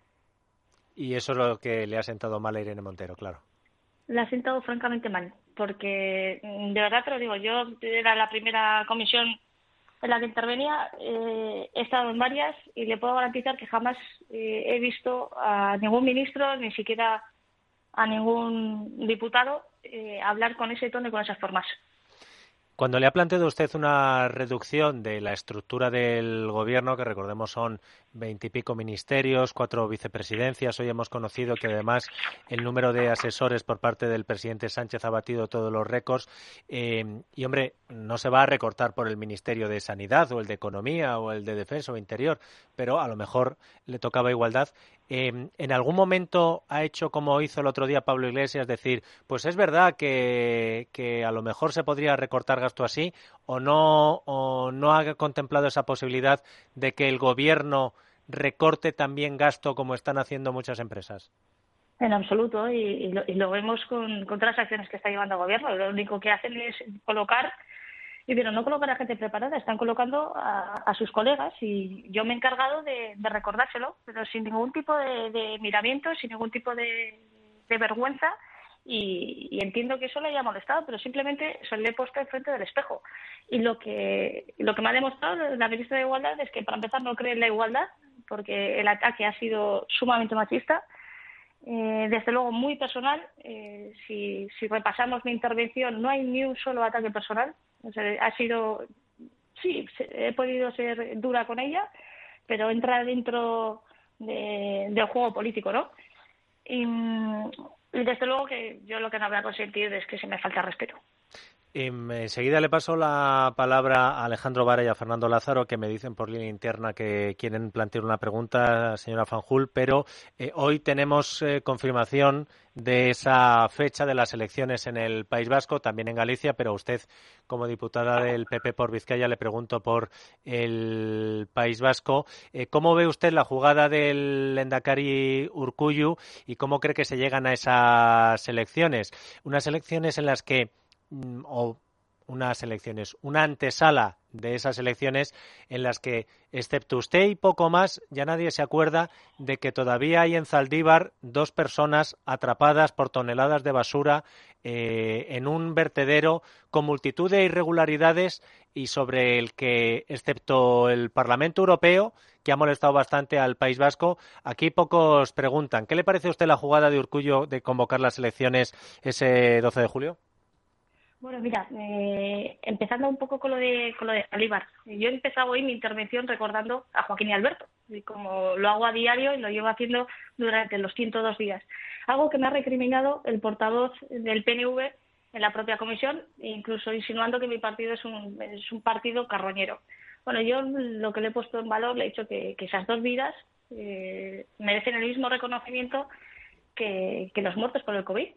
Y eso es lo que le ha sentado mal a Irene Montero, claro. Le ha sentado francamente mal, porque de verdad te lo digo, yo era la primera comisión en la que intervenía, eh, he estado en varias y le puedo garantizar que jamás eh, he visto a ningún ministro, ni siquiera a ningún diputado, eh, hablar con ese tono y con esas formas. Cuando le ha planteado usted una reducción de la estructura del Gobierno, que recordemos son veintipico ministerios, cuatro vicepresidencias, hoy hemos conocido que además el número de asesores por parte del presidente Sánchez ha batido todos los récords, eh, y hombre, no se va a recortar por el Ministerio de Sanidad o el de Economía o el de Defensa o Interior, pero a lo mejor le tocaba Igualdad. Eh, ¿En algún momento ha hecho como hizo el otro día Pablo Iglesias, decir, pues es verdad que, que a lo mejor se podría recortar gasto así, o no, o no ha contemplado esa posibilidad de que el Gobierno recorte también gasto como están haciendo muchas empresas? En absoluto, y, y, lo, y lo vemos con, con todas las acciones que está llevando el Gobierno. Lo único que hacen es colocar, y pero no colocar a gente preparada, están colocando a, a sus colegas, y yo me he encargado de, de recordárselo, pero sin ningún tipo de, de miramiento, sin ningún tipo de, de vergüenza, y, y entiendo que eso le haya molestado, pero simplemente se le he puesto enfrente del espejo. Y lo que lo que me ha demostrado la ministra de Igualdad es que, para empezar, no cree en la igualdad, porque el ataque ha sido sumamente machista, eh, desde luego muy personal. Eh, si, si repasamos mi intervención, no hay ni un solo ataque personal. O sea, ha sido, sí, he podido ser dura con ella, pero entra dentro de, del juego político, ¿no? Y, y desde luego que yo lo que no voy a consentir es que se me falta respeto. Enseguida le paso la palabra a Alejandro Vara y a Fernando Lázaro, que me dicen por línea interna que quieren plantear una pregunta, señora Fanjul, pero eh, hoy tenemos eh, confirmación de esa fecha de las elecciones en el País Vasco, también en Galicia, pero a usted, como diputada del P P por Vizcaya, le pregunto por el País Vasco. Eh, ¿Cómo ve usted la jugada del Lehendakari Urkullu y cómo cree que se llegan a esas elecciones? Unas elecciones en las que o unas elecciones, una antesala de esas elecciones en las que, excepto usted y poco más, ya nadie se acuerda de que todavía hay en Zaldívar dos personas atrapadas por toneladas de basura eh, en un vertedero con multitud de irregularidades y sobre el que, excepto el Parlamento Europeo, que ha molestado bastante al País Vasco, aquí pocos preguntan. ¿Qué le parece a usted la jugada de Urkullu de convocar las elecciones ese doce de julio? Bueno, mira, eh, empezando un poco con lo de con lo de Zaldívar. Yo he empezado hoy mi intervención recordando a Joaquín y Alberto, y como lo hago a diario y lo llevo haciendo durante los ciento dos días. Algo que me ha recriminado el portavoz del P N V en la propia comisión, incluso insinuando que mi partido es un, es un partido carroñero. Bueno, yo lo que le he puesto en valor, le he dicho que, que esas dos vidas eh, merecen el mismo reconocimiento que, que los muertos por el COVID.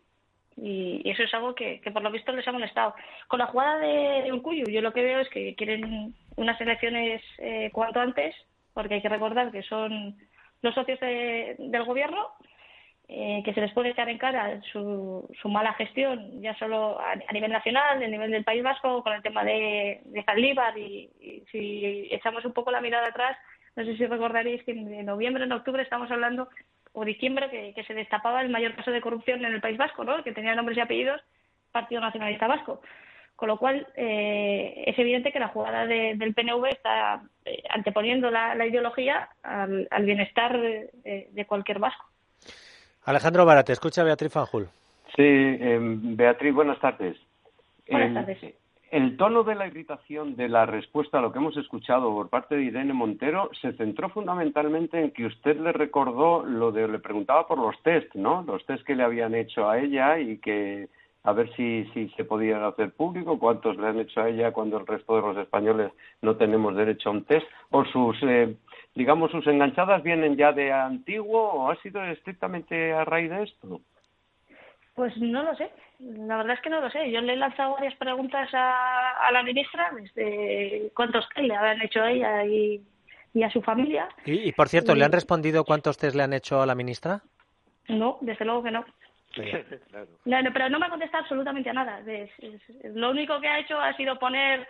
Y eso es algo que, que por lo visto les ha molestado. Con la jugada de, de Urkullu, yo lo que veo es que quieren unas elecciones eh, cuanto antes, porque hay que recordar que son los socios de, del gobierno, eh, que se les puede echar en cara su, su mala gestión, ya solo a, a nivel nacional, a nivel del País Vasco, con el tema de, de Zaldívar. Y, y si echamos un poco la mirada atrás, no sé si recordaréis que en noviembre, en octubre estamos hablando, o diciembre, que, que se destapaba el mayor caso de corrupción en el País Vasco, ¿no? Que tenía nombres y apellidos Partido Nacionalista Vasco. Con lo cual, eh, es evidente que la jugada de, del P N V está eh, anteponiendo la, la ideología al, al bienestar de, de cualquier vasco. Alejandro Vara, te escucha Beatriz Fanjul. Sí, eh, Beatriz, buenas tardes. Buenas el, tardes. El tono de la irritación de la respuesta a lo que hemos escuchado por parte de Irene Montero se centró fundamentalmente en que usted le recordó lo de, le preguntaba por los test, ¿no? Los test que le habían hecho a ella y que a ver si, si se podían hacer público, cuántos le han hecho a ella cuando el resto de los españoles no tenemos derecho a un test, o sus, eh, digamos, sus enganchadas vienen ya de antiguo o ha sido estrictamente a raíz de esto. Pues no lo sé, la verdad es que no lo sé. Yo le he lanzado varias preguntas a, a la ministra, desde cuántos test le habían hecho a ella y, y a su familia. Y, y por cierto, y... ¿le han respondido cuántos test le han hecho a la ministra? No, desde luego que no. Sí. Claro. No, no, pero no me ha contestado absolutamente a nada. Es, es, lo único que ha hecho ha sido poner,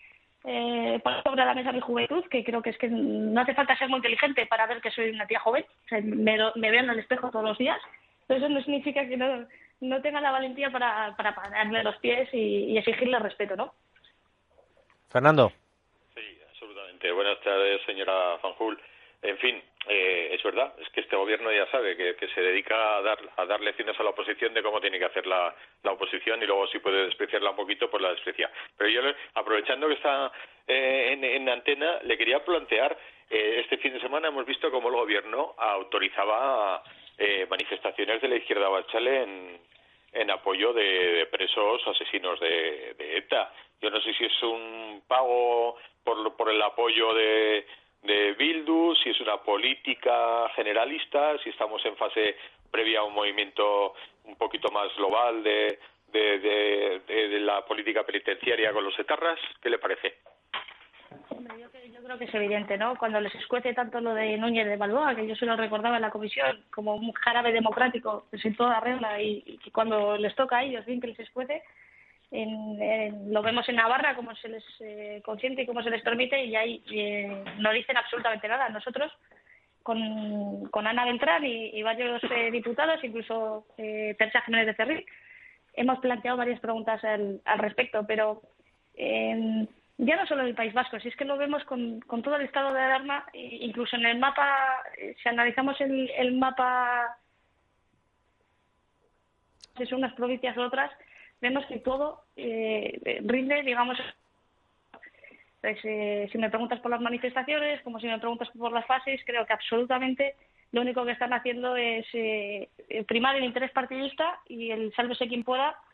eh, poner sobre la mesa mi juventud, que creo que es que no hace falta ser muy inteligente para ver que soy una tía joven. O sea, me, me veo en el espejo todos los días. Pero eso no significa que no... no tenga la valentía para, para pararme los pies y, y exigirle respeto, ¿no? Fernando. Sí, absolutamente. Buenas tardes, señora Fanjul. En fin, eh, es verdad, es que este gobierno ya sabe que, que se dedica a dar, a dar lecciones a la oposición de cómo tiene que hacer la, la oposición y luego si puede despreciarla un poquito, pues la desprecia. Pero yo, aprovechando que está eh, en, en antena, le quería plantear, eh, este fin de semana hemos visto cómo el gobierno autorizaba eh, manifestaciones de la izquierda abertzale en, en apoyo de, de presos asesinos de, de ETA. Yo no sé si es un pago por, por el apoyo de... de Bildu, si es una política generalista, si estamos en fase previa a un movimiento un poquito más global de, de, de, de, de la política penitenciaria con los etarras. ¿Qué le parece? Hombre, yo, yo creo que es evidente, ¿no? Cuando les escuece tanto lo de Núñez de Balboa, que yo se lo recordaba en la comisión como un jarabe democrático, pues en toda regla, y, y cuando les toca a ellos bien que les escuece, En, en, lo vemos en Navarra, cómo se les eh, consiente y cómo se les permite, y ahí eh, no dicen absolutamente nada. Nosotros, con, con Ana Beltrán y, y varios eh, diputados, incluso eh, Teresa Jiménez de Cerril, hemos planteado varias preguntas al, al respecto, pero eh, ya no solo en el País Vasco, si es que lo vemos con, con todo el estado de alarma, incluso en el mapa, si analizamos el, el mapa, si son unas provincias u otras, vemos que todo eh, rinde, digamos, pues, eh, si me preguntas por las manifestaciones, como si me preguntas por las fases, creo que absolutamente lo único que están haciendo es eh, primar el interés partidista y el sálvese quien pueda,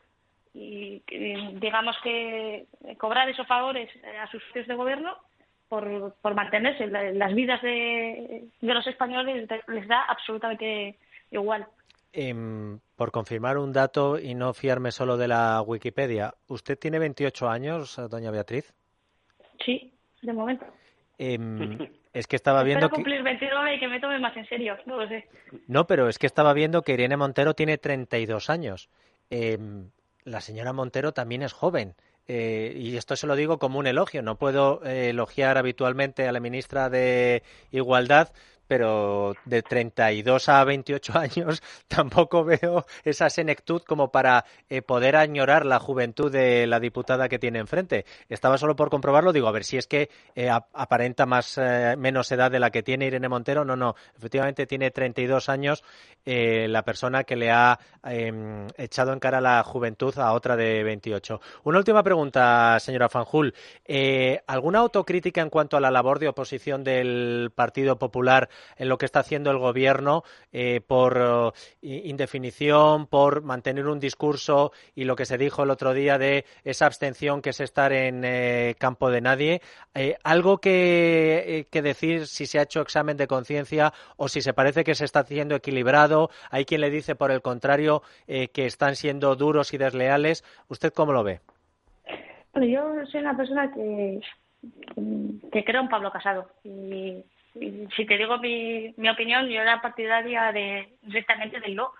y, y digamos que cobrar esos favores a sus socios de gobierno por, por mantenerse. Las vidas de, de los españoles les da absolutamente igual. Eh, por confirmar un dato y no fiarme solo de la Wikipedia, ¿usted tiene veintiocho años, doña Beatriz? Sí, de momento. Eh, es que estaba viendo Espero cumplir veintinueve y que me tome más en serio, no lo sé. No, pero es que estaba viendo que Irene Montero tiene treinta y dos años. Eh, la señora Montero también es joven. Eh, y esto se lo digo como un elogio. No puedo eh, elogiar habitualmente a la ministra de Igualdad, pero de treinta y dos a veintiocho años tampoco veo esa senectud como para eh, poder añorar la juventud de la diputada que tiene enfrente. Estaba solo por comprobarlo, digo, a ver si es que eh, aparenta más eh, menos edad de la que tiene Irene Montero. No, no, efectivamente tiene treinta y dos años eh, la persona que le ha eh, echado en cara la juventud a otra de veintiocho. Una última pregunta, señora Fanjul. Eh, ¿Alguna autocrítica en cuanto a la labor de oposición del Partido Popular en lo que está haciendo el gobierno eh, por uh, indefinición, por mantener un discurso y lo que se dijo el otro día de esa abstención que es estar en eh, campo de nadie? Eh, ¿Algo que, eh, que decir si se ha hecho examen de conciencia o si se parece que se está haciendo equilibrado? Hay quien le dice, por el contrario, eh, que están siendo duros y desleales. ¿Usted cómo lo ve? Bueno, yo soy una persona que, que creo en Pablo Casado y Y si te digo mi, mi opinión, yo era partidaria de directamente del no.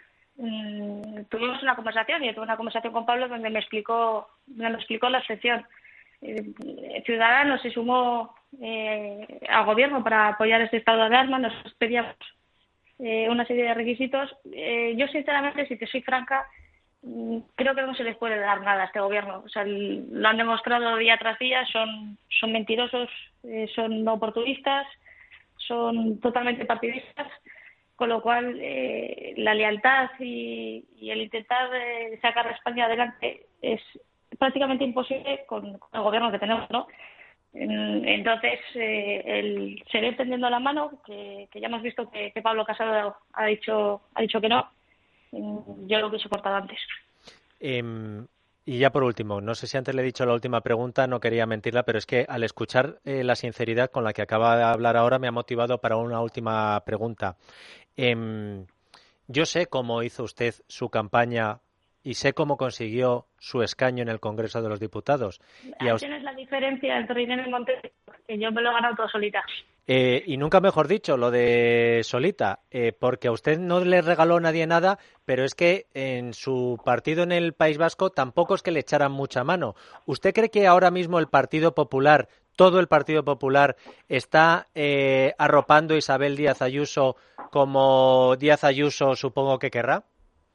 Mm, tuvimos una conversación, y yo tuve una conversación con Pablo donde me explicó, me explicó la excepción. Eh, Ciudadanos se sumó eh, al gobierno para apoyar este estado de alarma, nos pedíamos eh, una serie de requisitos. Eh, yo, sinceramente, si te soy franca, mm, creo que no se les puede dar nada a este gobierno. O sea, lo han demostrado día tras día, son, son mentirosos, eh, son oportunistas, son totalmente partidistas, con lo cual eh, la lealtad y, y el intentar eh, sacar a España adelante es prácticamente imposible con, con el gobierno que tenemos, ¿no? Entonces, eh, el seguir tendiendo la mano, que, que ya hemos visto que, que Pablo Casado ha dicho ha dicho que no, yo lo hubiese cortado antes. Eh... Y ya por último, no sé si antes le he dicho la última pregunta, no quería mentirla, pero es que al escuchar eh, la sinceridad con la que acaba de hablar ahora me ha motivado para una última pregunta. Eh, yo sé cómo hizo usted su campaña y sé cómo consiguió su escaño en el Congreso de los Diputados. Y a usted... Tienes la diferencia entre Irene Montero, que yo me lo he ganado todo solita. Eh, y nunca mejor dicho, lo de solita, eh, porque a usted no le regaló nadie nada, pero es que en su partido en el País Vasco tampoco es que le echaran mucha mano. ¿Usted cree que ahora mismo el Partido Popular, todo el Partido Popular, está eh, arropando a Isabel Díaz Ayuso como Díaz Ayuso supongo que querrá?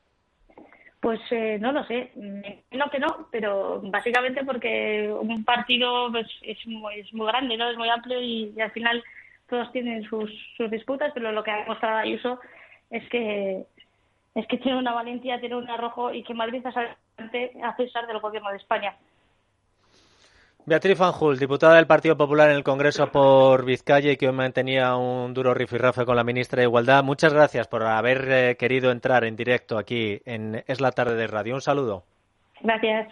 Pues eh, no lo sé, no que no, pero básicamente porque un partido pues, es, muy, es muy grande, no es muy amplio y, y al final todos tienen sus, sus disputas, pero lo que ha demostrado Ayuso es que es que tiene una valentía, tiene un arrojo y que Madrid está adelante a pesar del gobierno de España. Beatriz Fanjul, diputada del Partido Popular en el Congreso por Vizcaya y que hoy mantenía un duro rifirrafe con la ministra de Igualdad. Muchas gracias por haber eh, querido entrar en directo aquí en Es la Tarde de Radio. Un saludo. Gracias.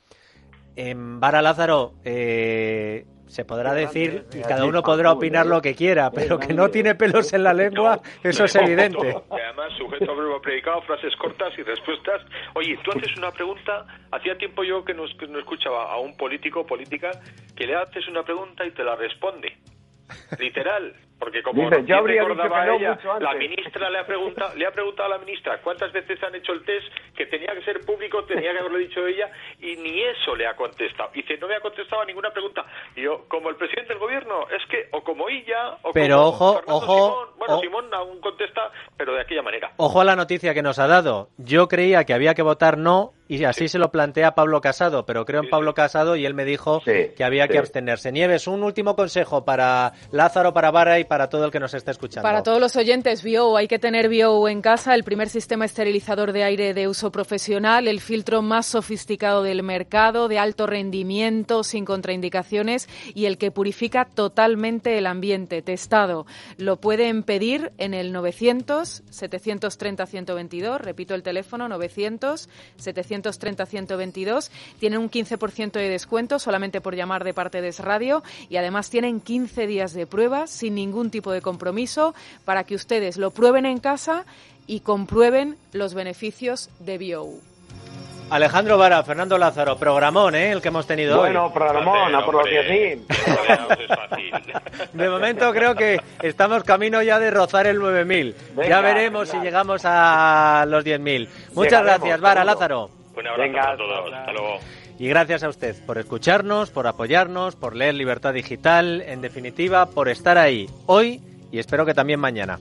En Vara Lázaro, eh, se podrá decir y cada uno podrá opinar lo que quiera, pero que no tiene pelos en la lengua, eso es evidente. Y además, sujeto a verbo predicado, frases cortas y respuestas. Oye, tú haces una pregunta, hacía tiempo yo que no, que no escuchaba a un político o política que le haces una pregunta y te la responde. Literal, porque como Dice, yo habría recordaba dicho que no ella, mucho antes. la ministra le ha preguntado, le ha preguntado a la ministra cuántas veces han hecho el test, que tenía que ser público, tenía que haberlo dicho ella, y ni eso le ha contestado. Y dice, no me ha contestado a ninguna pregunta. Y yo, como el presidente del gobierno, es que, o como ella, o pero como ojo, Fernando ojo, Simón, bueno, o... Simón aún contesta, pero de aquella manera. Ojo a la noticia que nos ha dado. Yo creía que había que votar no, y así sí. se lo plantea Pablo Casado, pero creo en sí, Pablo sí. Casado y él me dijo sí, que había sí. que abstenerse. Nieves, un último consejo para Lázaro, para Vara y para todo el que nos está escuchando. Para todos los oyentes, B O, hay que tener B O en casa, el primer sistema esterilizador de aire de uso profesional, el filtro más sofisticado del mercado, de alto rendimiento, sin contraindicaciones y el que purifica totalmente el ambiente, testado. Lo pueden pedir en el novecientos novecientos, setecientos treinta, ciento veintidós, repito el teléfono, novecientos, setecientos treinta, ciento veintidós. Tienen un quince por ciento de descuento solamente por llamar de parte de Es Radio y además tienen quince días de prueba sin ningún tipo de compromiso para que ustedes lo prueben en casa y comprueben los beneficios de BioU. Alejandro Vara, Fernando Lázaro, programón, ¿eh? El que hemos tenido bueno, hoy. Bueno, programón, a por lo que sí. De momento creo que estamos camino ya de rozar el nueve mil. Venga, ya veremos venga. si llegamos a los diez mil. Muchas Llegaremos, gracias, Vara, seguro. Lázaro. Un abrazo venga, para todos. Hasta luego. Y gracias a usted por escucharnos, por apoyarnos, por leer Libertad Digital, en definitiva, por estar ahí hoy y espero que también mañana.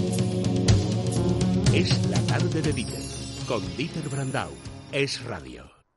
Es la tarde de Dieter, con Dieter Brandau. Es Radio.